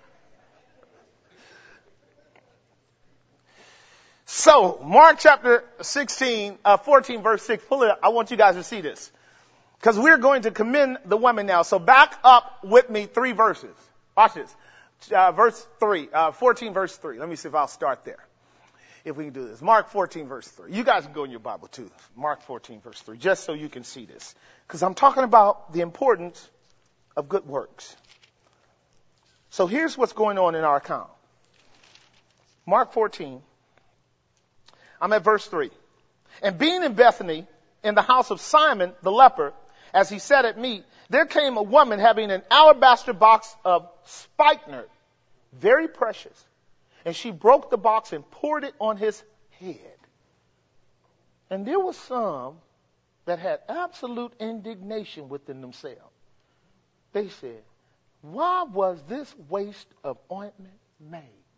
So, Mark chapter 14 verse 6. Pull it up. I want you guys to see this. Because we're going to commend the woman now. So back up with me 3 verses. Watch this. Verse 3, 14 verse 3. Let me see if I'll start there. If we can do this. Mark 14 verse 3. You guys can go in your Bible too. Mark 14 verse 3. Just so you can see this. Because I'm talking about the importance of good works. So here's what's going on in our account. Mark 14. I'm at verse 3. And being in Bethany, in the house of Simon the leper, as he sat at meat, there came a woman having an alabaster box of spikenard, very precious. And she broke the box and poured it on his head. And there were some that had absolute indignation within themselves. They said, why was this waste of ointment made?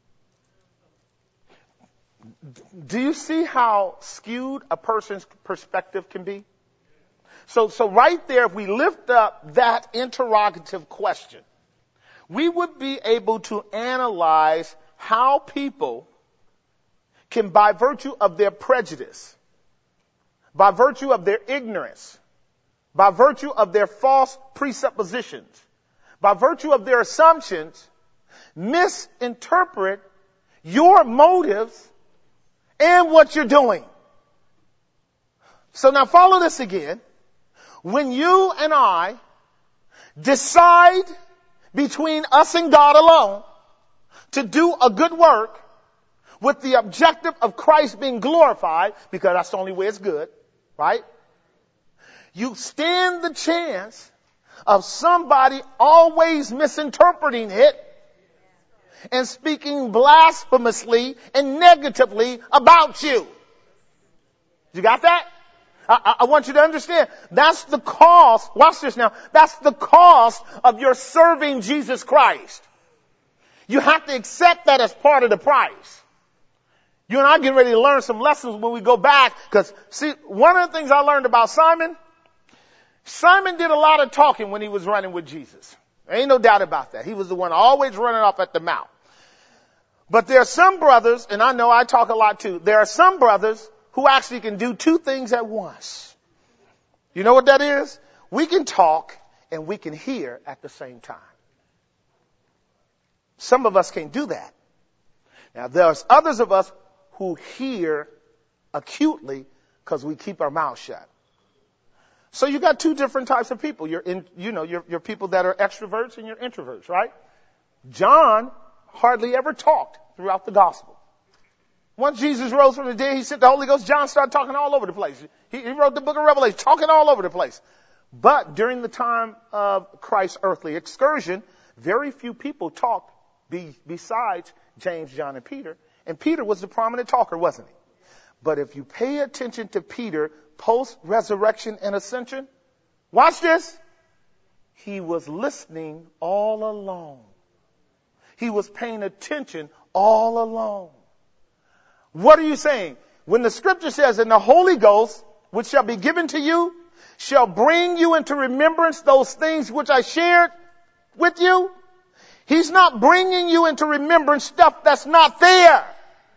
Do you see how skewed a person's perspective can be? So right there, if we lift up that interrogative question, we would be able to analyze how people can, by virtue of their prejudice, by virtue of their ignorance, by virtue of their false presuppositions, by virtue of their assumptions, misinterpret your motives and what you're doing. So now follow this again. When you and I decide between us and God alone to do a good work with the objective of Christ being glorified, because that's the only way it's good, right? You stand the chance of somebody always misinterpreting it and speaking blasphemously and negatively about you. You got that? I want you to understand, that's the cost, watch this now, that's the cost of your serving Jesus Christ. You have to accept that as part of the price. You and I get ready to learn some lessons when we go back, because see, one of the things I learned about Simon did a lot of talking when he was running with Jesus. There ain't no doubt about that. He was the one always running off at the mouth. But there are some brothers, and I know I talk a lot too, there are some brothers who actually can do 2 things at once. You know what that is? We can talk and we can hear at the same time. Some of us can't do that. Now, there's others of us who hear acutely because we keep our mouths shut. So you got 2 different types of people. You're people that are extroverts and you're introverts, right? John hardly ever talked throughout the gospel. Once Jesus rose from the dead, he sent the Holy Ghost. John started talking all over the place. He wrote the book of Revelation, talking all over the place. But during the time of Christ's earthly excursion, very few people talked besides James, John, and Peter. And Peter was the prominent talker, wasn't he? But if you pay attention to Peter post-resurrection and ascension, watch this. He was listening all along. He was paying attention all along. What are you saying? When the scripture says, and the Holy Ghost, which shall be given to you, shall bring you into remembrance those things which I shared with you. He's not bringing you into remembrance stuff that's not there.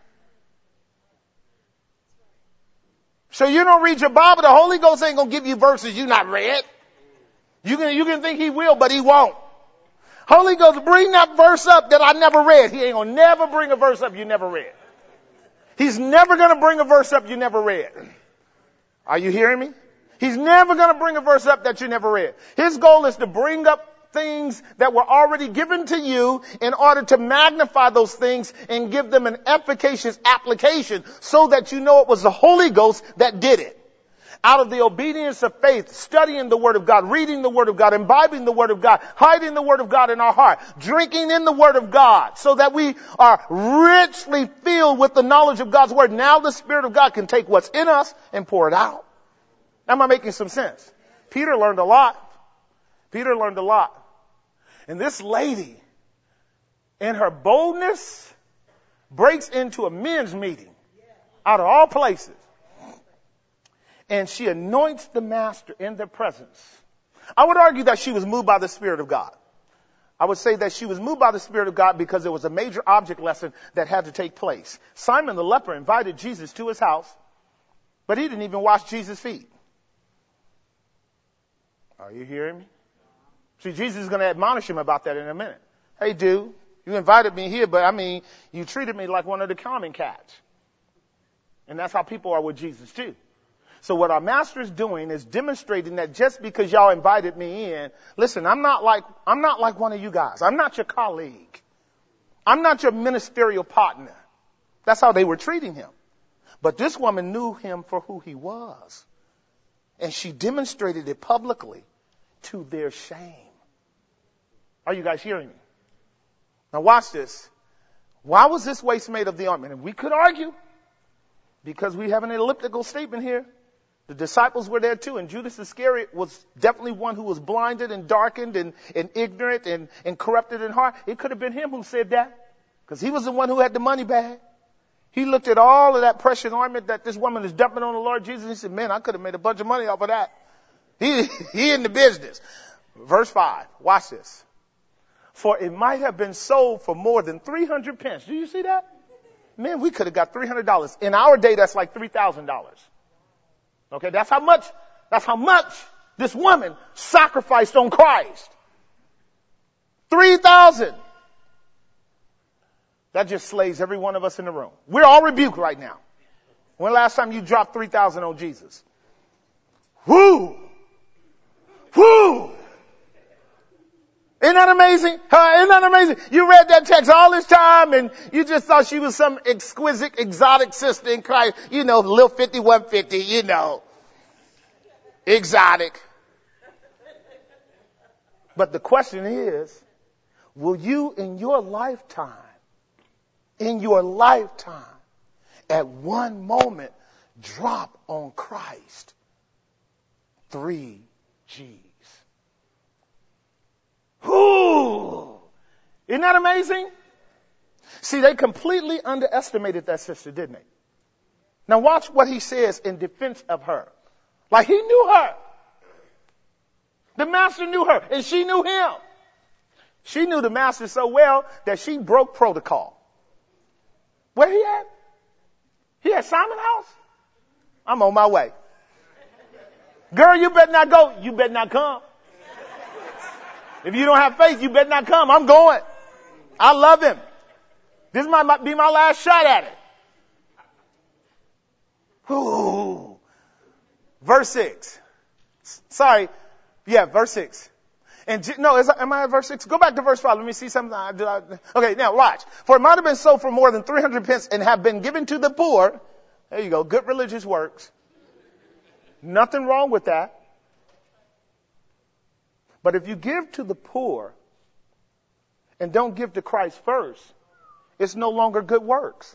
So you don't read your Bible, the Holy Ghost ain't going to give you verses you not read. You can think he will, but he won't. Holy Ghost, bring that verse up that I never read. He ain't going to never bring a verse up you never read. He's never going to bring a verse up you never read. Are you hearing me? He's never going to bring a verse up that you never read. His goal is to bring up things that were already given to you in order to magnify those things and give them an efficacious application so that you know it was the Holy Ghost that did it. Out of the obedience of faith, studying the Word of God, reading the Word of God, imbibing the Word of God, hiding the Word of God in our heart, drinking in the Word of God so that we are richly filled with the knowledge of God's Word. Now the Spirit of God can take what's in us and pour it out. Am I making some sense? Peter learned a lot. And this lady, in her boldness, breaks into a men's meeting out of all places. And she anoints the master in their presence. I would argue that she was moved by the Spirit of God. I would say that she was moved by the Spirit of God because there was a major object lesson that had to take place. Simon the leper invited Jesus to his house, but he didn't even wash Jesus' feet. Are you hearing me? See, Jesus is going to admonish him about that in a minute. Hey, dude, you invited me here, but you treated me like one of the common cats. And that's how people are with Jesus too. So what our master is doing is demonstrating that just because y'all invited me in, listen, I'm not like one of you guys. I'm not your colleague. I'm not your ministerial partner. That's how they were treating him. But this woman knew him for who he was. And she demonstrated it publicly to their shame. Are you guys hearing me? Now watch this. Why was this waste made of the ointment? And we could argue, because we have an elliptical statement here. The disciples were there too, and Judas Iscariot was definitely one who was blinded and darkened and ignorant and corrupted in heart. It could have been him who said that, because he was the one who had the money bag. He looked at all of that precious ointment that this woman is dumping on the Lord Jesus, and he said, man, I could have made a bunch of money off of that. He in the business. Verse 5, watch this. For it might have been sold for more than 300 pence. Do you see that? Man, we could have got $300. In our day, that's like $3,000. Okay, that's how much this woman sacrificed on Christ. 3,000. That just slays every one of us in the room. We're all rebuked right now. When last time you dropped 3,000 on Jesus? Whoo! Whoo! Isn't that amazing? Isn't that amazing? You read that text all this time and you just thought she was some exquisite, exotic sister in Christ. You know, little 5150, you know. Exotic. But the question is, will you in your lifetime, at one moment, drop on Christ 3 G's? Ooh! Isn't that amazing? See, they completely underestimated that sister, didn't they? Now watch what he says in defense of her. Like he knew her. The master knew her, and she knew him. She knew the master so well that she broke protocol. Where he at? He at Simon's house? I'm on my way. Girl, you better not go. You better not come. If you don't have faith, you better not come. I'm going. I love him. This might be my last shot at it. Ooh. Verse 6. Sorry. Yeah, verse 6. Am I at verse 6? Go back to verse 5. Let me see something. Okay, now watch. For it might have been sold for more than 300 pence and have been given to the poor. There you go. Good religious works. Nothing wrong with that. But if you give to the poor and don't give to Christ first, it's no longer good works.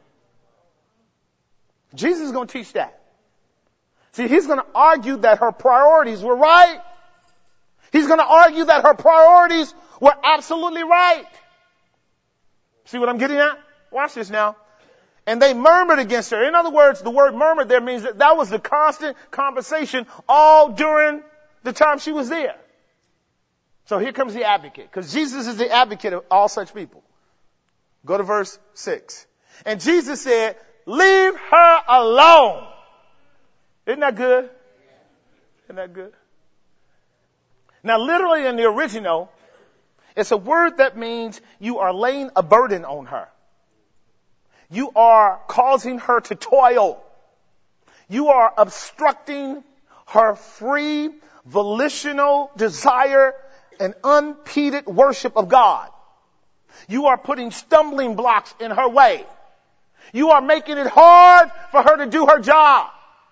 Jesus is going to teach that. See, he's going to argue that her priorities were right. He's going to argue that her priorities were absolutely right. See what I'm getting at? Watch this now. And they murmured against her. In other words, the word murmured there means that was the constant conversation all during the time she was there. So here comes the advocate, because Jesus is the advocate of all such people. Go to verse 6. And Jesus said, leave her alone. Isn't that good? Isn't that good? Now, literally in the original, it's a word that means you are laying a burden on her. You are causing her to toil. You are obstructing her free, volitional desire an unimpeded worship of God. You are putting stumbling blocks in her way. You are making it hard for her to do her job.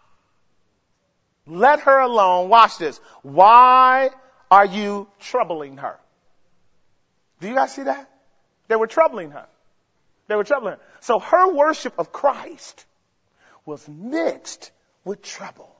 Let her alone. Watch this. Why are you troubling her? Do you guys see that? They were troubling her. They were troubling her. So her worship of Christ was mixed with trouble.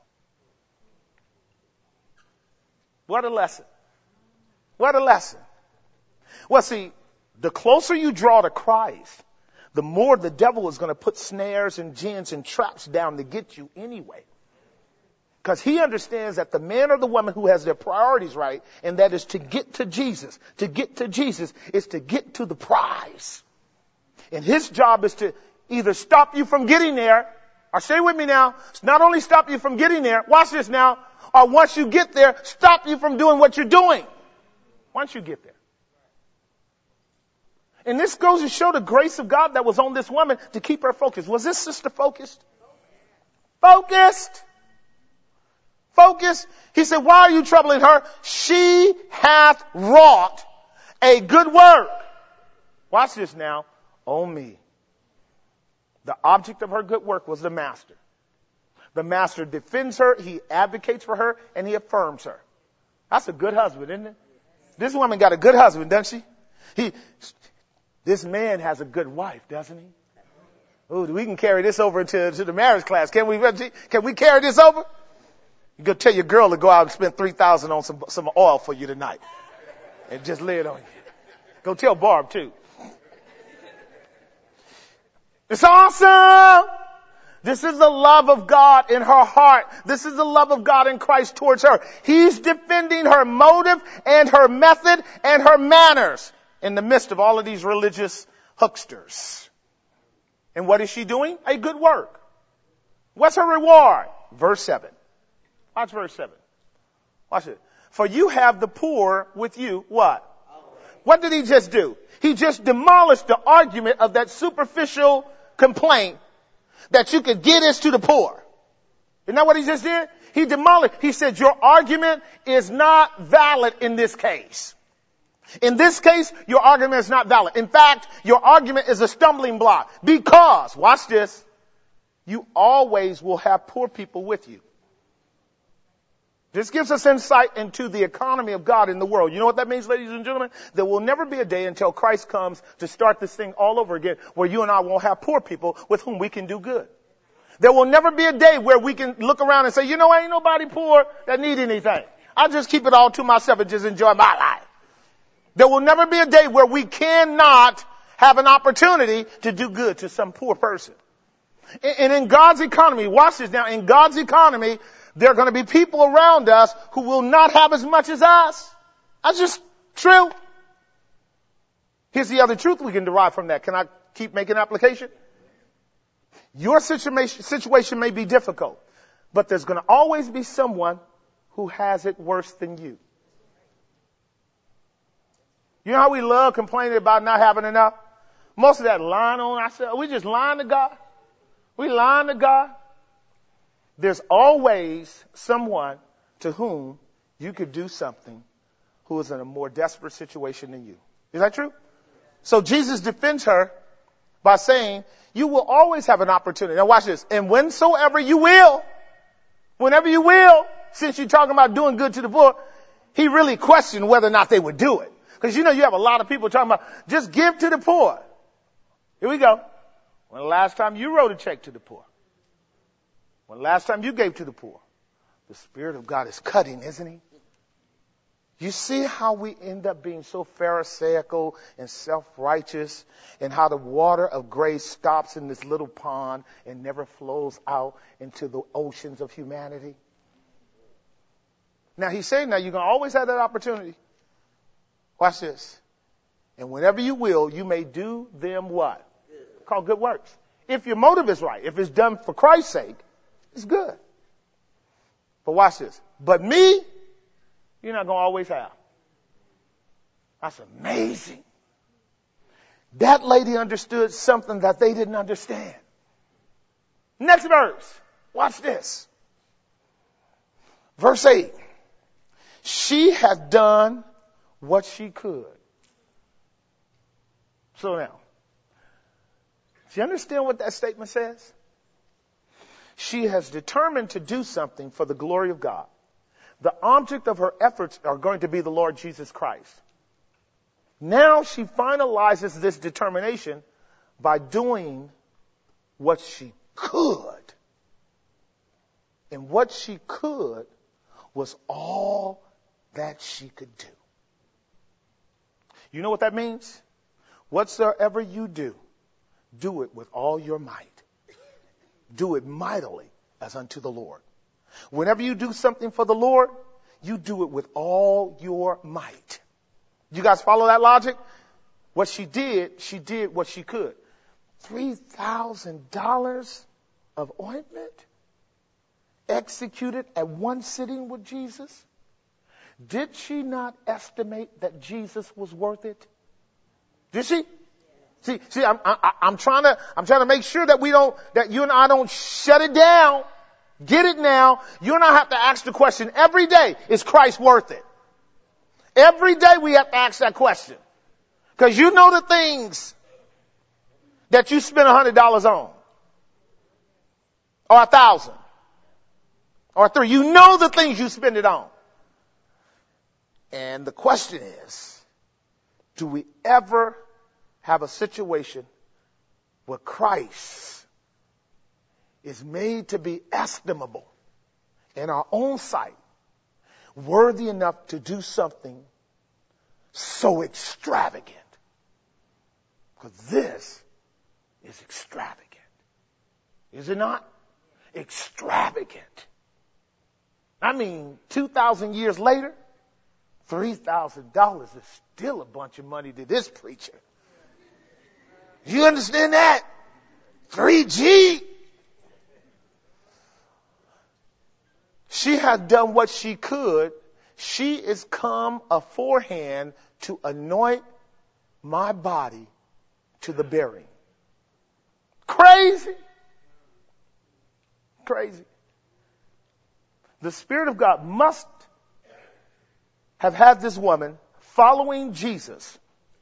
What a lesson. What a lesson. Well, see, the closer you draw to Christ, the more the devil is going to put snares and gins and traps down to get you anyway. Because he understands that the man or the woman who has their priorities right, and that is to get to Jesus. To get to Jesus is to get to the prize. And his job is to either stop you from getting there, or stay with me now, not only stop you from getting there, watch this now, or once you get there, stop you from doing what you're doing. Once you get there. And this goes to show the grace of God that was on this woman to keep her focused. Was this sister focused? Focused. Focused. He said, why are you troubling her? She hath wrought a good work. Watch this now. On me. The object of her good work was the master. The master defends her, he advocates for her, and he affirms her. That's a good husband, isn't it? This woman got a good husband, doesn't she? This man has a good wife, doesn't he? Oh, we can carry this over to the marriage class. Can we carry this over? You go tell your girl to go out and spend $3,000 on some oil for you tonight. And just lay it on you. Go tell Barb too. It's awesome. This is the love of God in her heart. This is the love of God in Christ towards her. He's defending her motive and her method and her manners in the midst of all of these religious hucksters. And what is she doing? A good work. What's her reward? Verse 7. Watch verse 7. Watch it. For you have the poor with you. What? What did he just do? He just demolished the argument of that superficial complaint that you could get us to the poor. Isn't that what he just did? He demolished. He said, your argument is not valid in this case. In this case, your argument is not valid. In fact, your argument is a stumbling block because, watch this, you always will have poor people with you. This gives us insight into the economy of God in the world. You know what that means, ladies and gentlemen? There will never be a day until Christ comes to start this thing all over again where you and I won't have poor people with whom we can do good. There will never be a day where we can look around and say, you know, ain't nobody poor that need anything. I'll just keep it all to myself and just enjoy my life. There will never be a day where we cannot have an opportunity to do good to some poor person. And in God's economy, watch this now, in God's economy, there are going to be people around us who will not have as much as us. That's just true. Here's the other truth we can derive from that. Can I keep making application? Your situation may be difficult, but there's going to always be someone who has it worse than you. You know how we love complaining about not having enough? Most of that lying on ourselves. We just lying to God. We lying to God. There's always someone to whom you could do something who is in a more desperate situation than you. Is that true? So Jesus defends her by saying, you will always have an opportunity. Now watch this. And whenever you will, since you're talking about doing good to the poor, he really questioned whether or not they would do it. Because you know you have a lot of people talking about, just give to the poor. Here we go. When the last time you wrote a check to the poor? When the last time you gave to the poor? The Spirit of God is cutting, isn't he? You see how we end up being so pharisaical and self-righteous, and how the water of grace stops in this little pond and never flows out into the oceans of humanity? Now he's saying, now you're going to always have that opportunity. Watch this. And whenever you will, you may do them what? Called good works. If your motive is right, if it's done for Christ's sake, it's good. But watch this. But me, you're not going to always have. That's amazing. That lady understood something that they didn't understand. Next verse. Watch this. Verse 8. She hath done what she could. So now, do you understand what that statement says? She has determined to do something for the glory of God. The object of her efforts are going to be the Lord Jesus Christ. Now she finalizes this determination by doing what she could. And what she could was all that she could do. You know what that means? Whatsoever you do, do it with all your might. Do it mightily as unto the Lord. Whenever you do something for the Lord, you do it with all your might. You guys follow that logic? What she did what she could. $3,000 of ointment executed at one sitting with Jesus? Did she not estimate that Jesus was worth it? Did she? See, I'm trying to make sure that that you and I don't shut it down. Get it now. You and I have to ask the question every day, is Christ worth it? Every day we have to ask that question. Because you know the things that you spend $100 on. Or 1,000. Or 3. You know the things you spend it on. And the question is, do we ever have a situation where Christ is made to be estimable in our own sight, worthy enough to do something so extravagant? Because this is extravagant. Is it not? Extravagant. I mean, 2,000 years later, $3,000 is still a bunch of money to this preacher. You understand that? 3G. She had done what she could. She is come aforehand to anoint my body to the burying. Crazy. Crazy. The Spirit of God must have had this woman following Jesus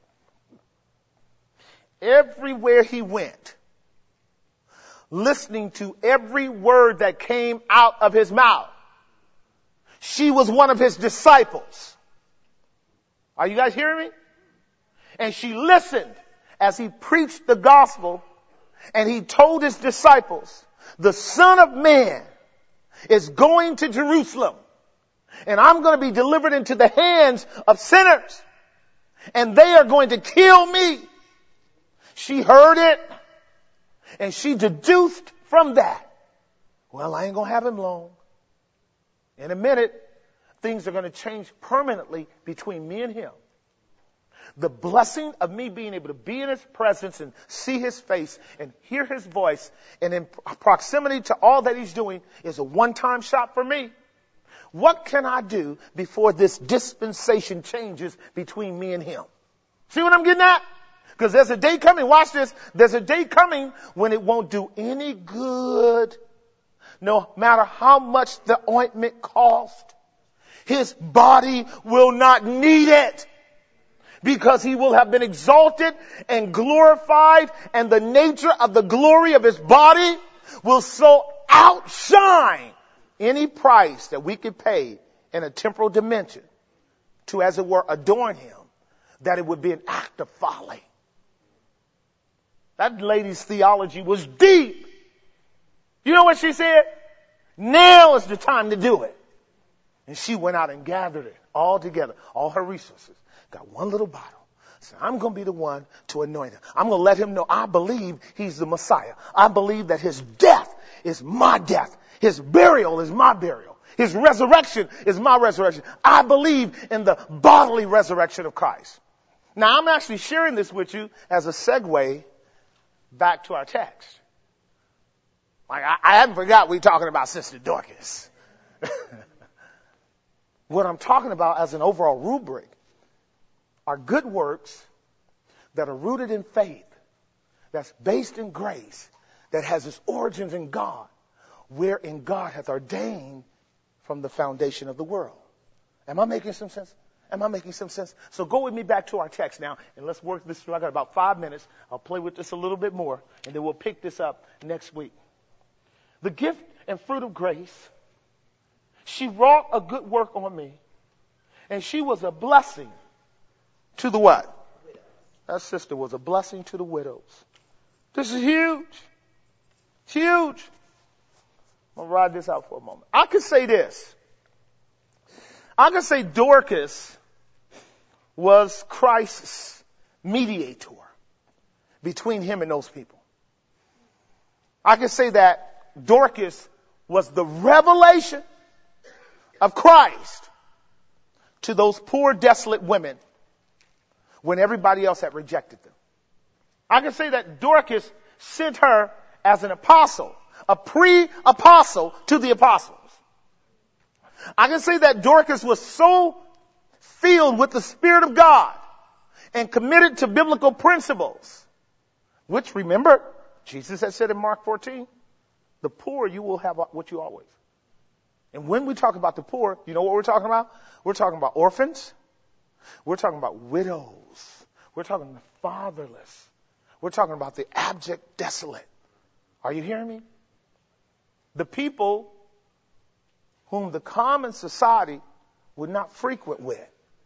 everywhere he went, listening to every word that came out of his mouth. She was one of his disciples. Are you guys hearing me? And she listened as he preached the gospel, and he told his disciples, the Son of Man is going to Jerusalem, and I'm going to be delivered into the hands of sinners, and they are going to kill me. She heard it, and she deduced from that, well, I ain't going to have him long. In a minute, things are going to change permanently between me and him. The blessing of me being able to be in his presence and see his face and hear his voice and in proximity to all that he's doing is a one-time shot for me. What can I do before this dispensation changes between me and him? See what I'm getting at? Because there's a day coming, watch this, there's a day coming when it won't do any good, no matter how much the ointment cost. His body will not need it because he will have been exalted and glorified, and the nature of the glory of his body will so outshine any price that we could pay in a temporal dimension to, as it were, adorn him, that it would be an act of folly. That lady's theology was deep. You know what she said? Now is the time to do it. And she went out and gathered it all together, all her resources. Got one little bottle. So I'm going to be the one to anoint him. I'm going to let him know I believe he's the Messiah. I believe that his death is my death. His burial is my burial. His resurrection is my resurrection. I believe in the bodily resurrection of Christ. Now, I'm actually sharing this with you as a segue back to our text. Like, I haven't forgot we're talking about Sister Dorcas. What I'm talking about as an overall rubric are good works that are rooted in faith, that's based in grace, that has its origins in God, wherein God hath ordained from the foundation of the world. Am I making some sense? Am I making some sense? So go with me back to our text now, and let's work this through. I got about 5 minutes. I'll play with this a little bit more, and then we'll pick this up next week. The gift and fruit of grace, she wrought a good work on me, and she was a blessing to the what? That sister was a blessing to the widows. This is huge. It's huge. I'm going to ride this out for a moment. I could say this. I could say Dorcas was Christ's mediator between him and those people. I could say that Dorcas was the revelation of Christ to those poor, desolate women when everybody else had rejected them. I can say that Dorcas sent her as an apostle, a pre-apostle to the apostles. I can say that Dorcas was so filled with the Spirit of God and committed to biblical principles, which, remember, Jesus had said in Mark 14, the poor you will have what you always. And when we talk about the poor, you know what we're talking about? We're talking about orphans. We're talking about widows. We're talking about the fatherless. We're talking about the abject desolate. Are you hearing me? The people whom the common society would not frequent with.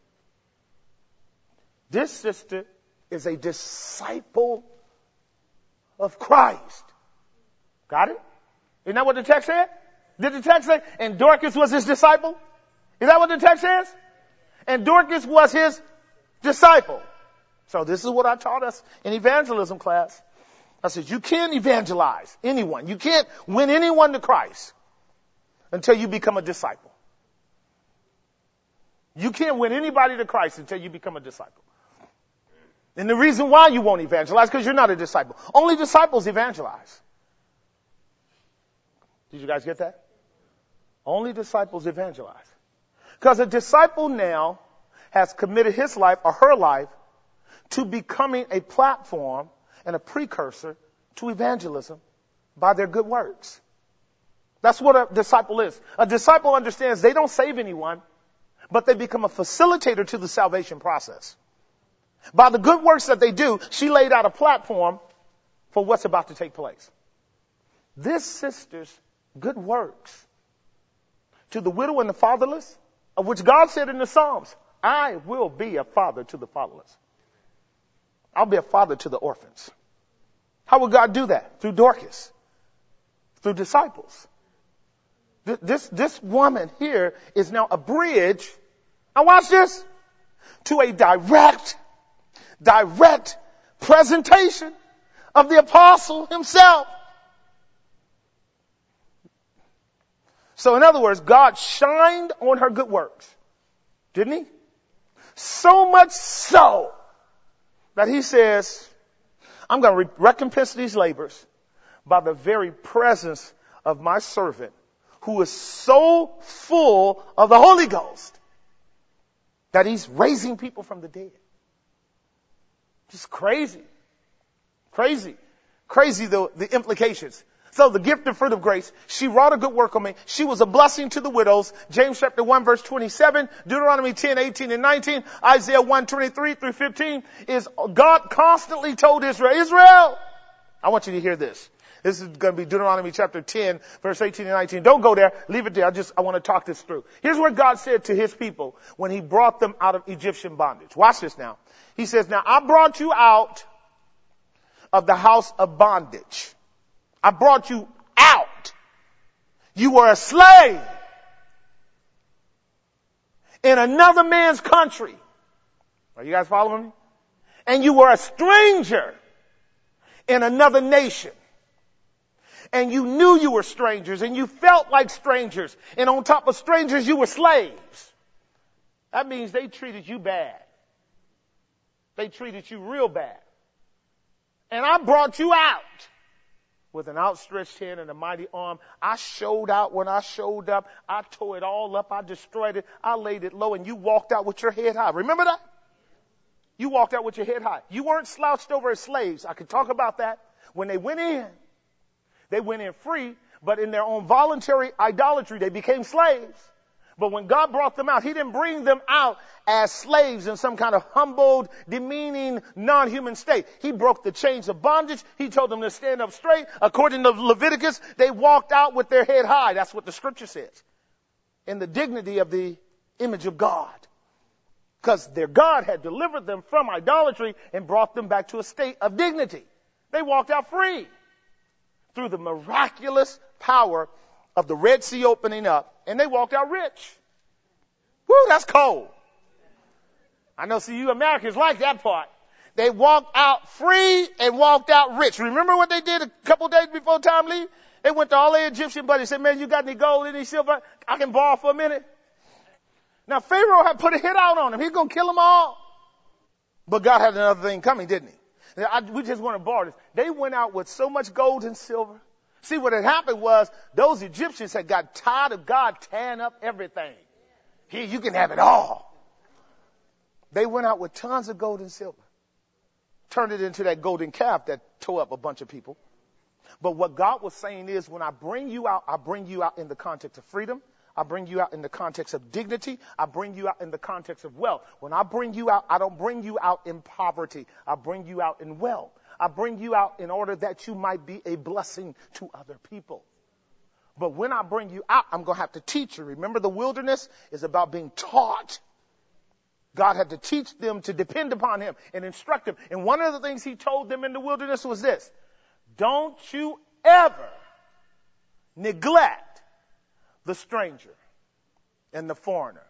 This sister is a disciple of Christ. Got it? Isn't that what the text said? Did the text say, and Dorcas was his disciple? Is that what the text says? And Dorcas was his disciple. So this is what I taught us in evangelism class. I said, you can't evangelize anyone. You can't win anyone to Christ until you become a disciple. You can't win anybody to Christ until you become a disciple. And the reason why you won't evangelize, because you're not a disciple. Only disciples evangelize. Did you guys get that? Only disciples evangelize. Because a disciple now has committed his life or her life to becoming a platform and a precursor to evangelism by their good works. That's what a disciple is. A disciple understands they don't save anyone, but they become a facilitator to the salvation process. By the good works that they do, she laid out a platform for what's about to take place. This sister's good works to the widow and the fatherless, of which God said in the Psalms, I will be a father to the fatherless. I'll be a father to the orphans. How will God do that? Through Dorcas. Through disciples. This woman here is now a bridge. Now watch this. To a direct presentation of the apostle himself. So in other words, God shined on her good works. Didn't he? So much so that he says, I'm going to recompense these labors by the very presence of my servant who is so full of the Holy Ghost that he's raising people from the dead. Just crazy. Crazy the implications. So the gift and fruit of grace, she wrought a good work on me. She was a blessing to the widows. James chapter 1 verse 27, Deuteronomy 10, 18 and 19, Isaiah 1, 23 through 15 is God constantly told Israel, I want you to hear this. This is going to be Deuteronomy chapter 10 verse 18 and 19. Don't go there. Leave it there. I want to talk this through. Here's what God said to his people when he brought them out of Egyptian bondage. Watch this now. He says, now I brought you out of the house of bondage. I brought you out. You were a slave in another man's country. Are you guys following me? And you were a stranger in another nation. And you knew you were strangers and you felt like strangers. And on top of strangers, you were slaves. That means they treated you bad. They treated you real bad. And I brought you out with an outstretched hand and a mighty arm. I showed out when I showed up. I tore it all up. I destroyed it. I laid it low and you walked out with your head high. Remember that? You walked out with your head high. You weren't slouched over as slaves. I could talk about that. When they went in free, but in their own voluntary idolatry, they became slaves. But when God brought them out, he didn't bring them out as slaves in some kind of humbled, demeaning, non-human state. He broke the chains of bondage. He told them to stand up straight. According to Leviticus, they walked out with their head high. That's what the scripture says. In the dignity of the image of God. Because their God had delivered them from idolatry and brought them back to a state of dignity. They walked out free through the miraculous power of the Red Sea opening up, and they walked out rich. Woo, that's cold. I know, see, you Americans like that part. They walked out free and walked out rich. Remember what they did a couple days before time leave? They went to all their Egyptian buddies and said, man, you got any gold, any silver? I can borrow for a minute. Now, Pharaoh had put a hit out on them. He's going to kill them all. But God had another thing coming, didn't he? We just want to borrow this. They went out with so much gold and silver. See, what had happened was those Egyptians had got tired of God tearing up everything. Here, you can have it all. They went out with tons of gold and silver. Turned it into that golden calf that tore up a bunch of people. But what God was saying is, when I bring you out in the context of freedom. I bring you out in the context of dignity. I bring you out in the context of wealth. When I bring you out, I don't bring you out in poverty. I bring you out in wealth. I bring you out in order that you might be a blessing to other people. But when I bring you out, I'm going to have to teach you. Remember, the wilderness is about being taught. God had to teach them to depend upon him and instruct them. And one of the things he told them in the wilderness was this: don't you ever neglect the stranger and the foreigner.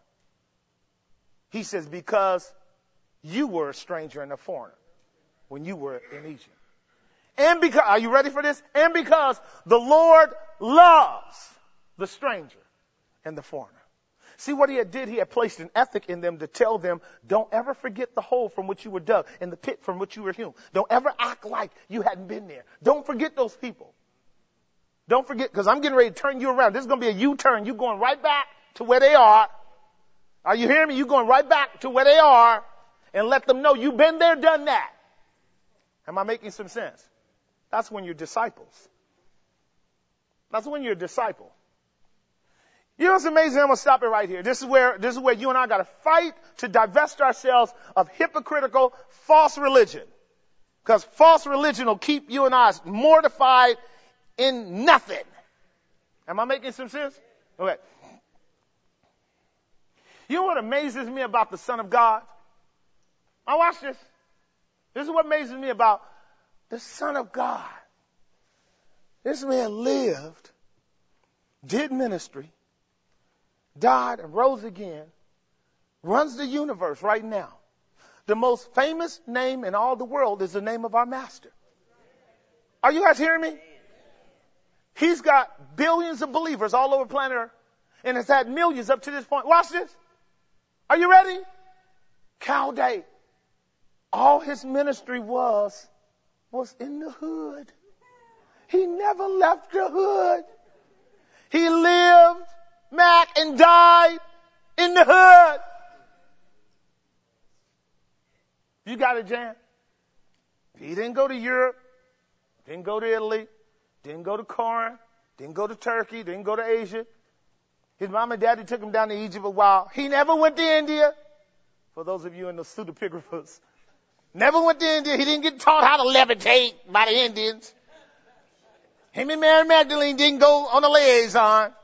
He says, because you were a stranger and a foreigner when you were in Egypt. And because, are you ready for this? And because the Lord loves the stranger and the foreigner. See what he had did? He had placed an ethic in them to tell them, don't ever forget the hole from which you were dug and the pit from which you were hewn. Don't ever act like you hadn't been there. Don't forget those people. Don't forget, because I'm getting ready to turn you around. This is going to be a U-turn. You're going right back to where they are. Are you hearing me? You're going right back to where they are and let them know you've been there, done that. Am I making some sense? That's when you're disciples. That's when you're a disciple. You know what's amazing? I'm going to stop it right here. This is where you and I got to fight to divest ourselves of hypocritical, false religion. Because false religion will keep you and I mortified in nothing. Am I making some sense? Okay. You know what amazes me about the Son of God? Now watch this. This is what amazes me about the Son of God. This man lived, did ministry, died and rose again, runs the universe right now. The most famous name in all the world is the name of our Master. Are you guys hearing me? He's got billions of believers all over planet Earth and has had millions up to this point. Watch this. Are you ready? Cal Day. All his ministry was in the hood. He never left the hood. He lived, Mac, and died in the hood. You got it, Jan? He didn't go to Europe, didn't go to Italy, didn't go to Corinth, didn't go to Turkey, didn't go to Asia. His mom and daddy took him down to Egypt a while. He never went to India. For those of you in the pseudepigraphers, never went to India. He didn't get taught how to levitate by the Indians. Him and Mary Magdalene didn't go on a liaison.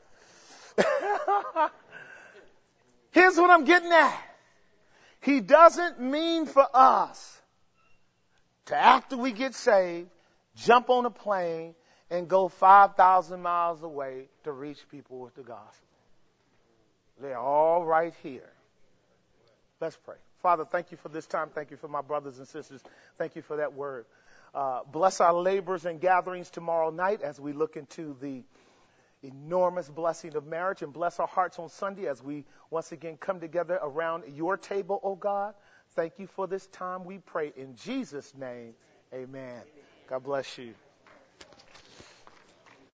Here's what I'm getting at. He doesn't mean for us to, after we get saved, jump on a plane and go 5,000 miles away to reach people with the gospel. They're all right here. Let's pray. Father, thank you for this time. Thank you for my brothers and sisters. Thank you for that word. Bless our labors and gatherings tomorrow night as we look into the enormous blessing of marriage, and bless our hearts on Sunday as we once again come together around your table, oh God. Thank you for this time, we pray in Jesus' name. Amen. God bless you.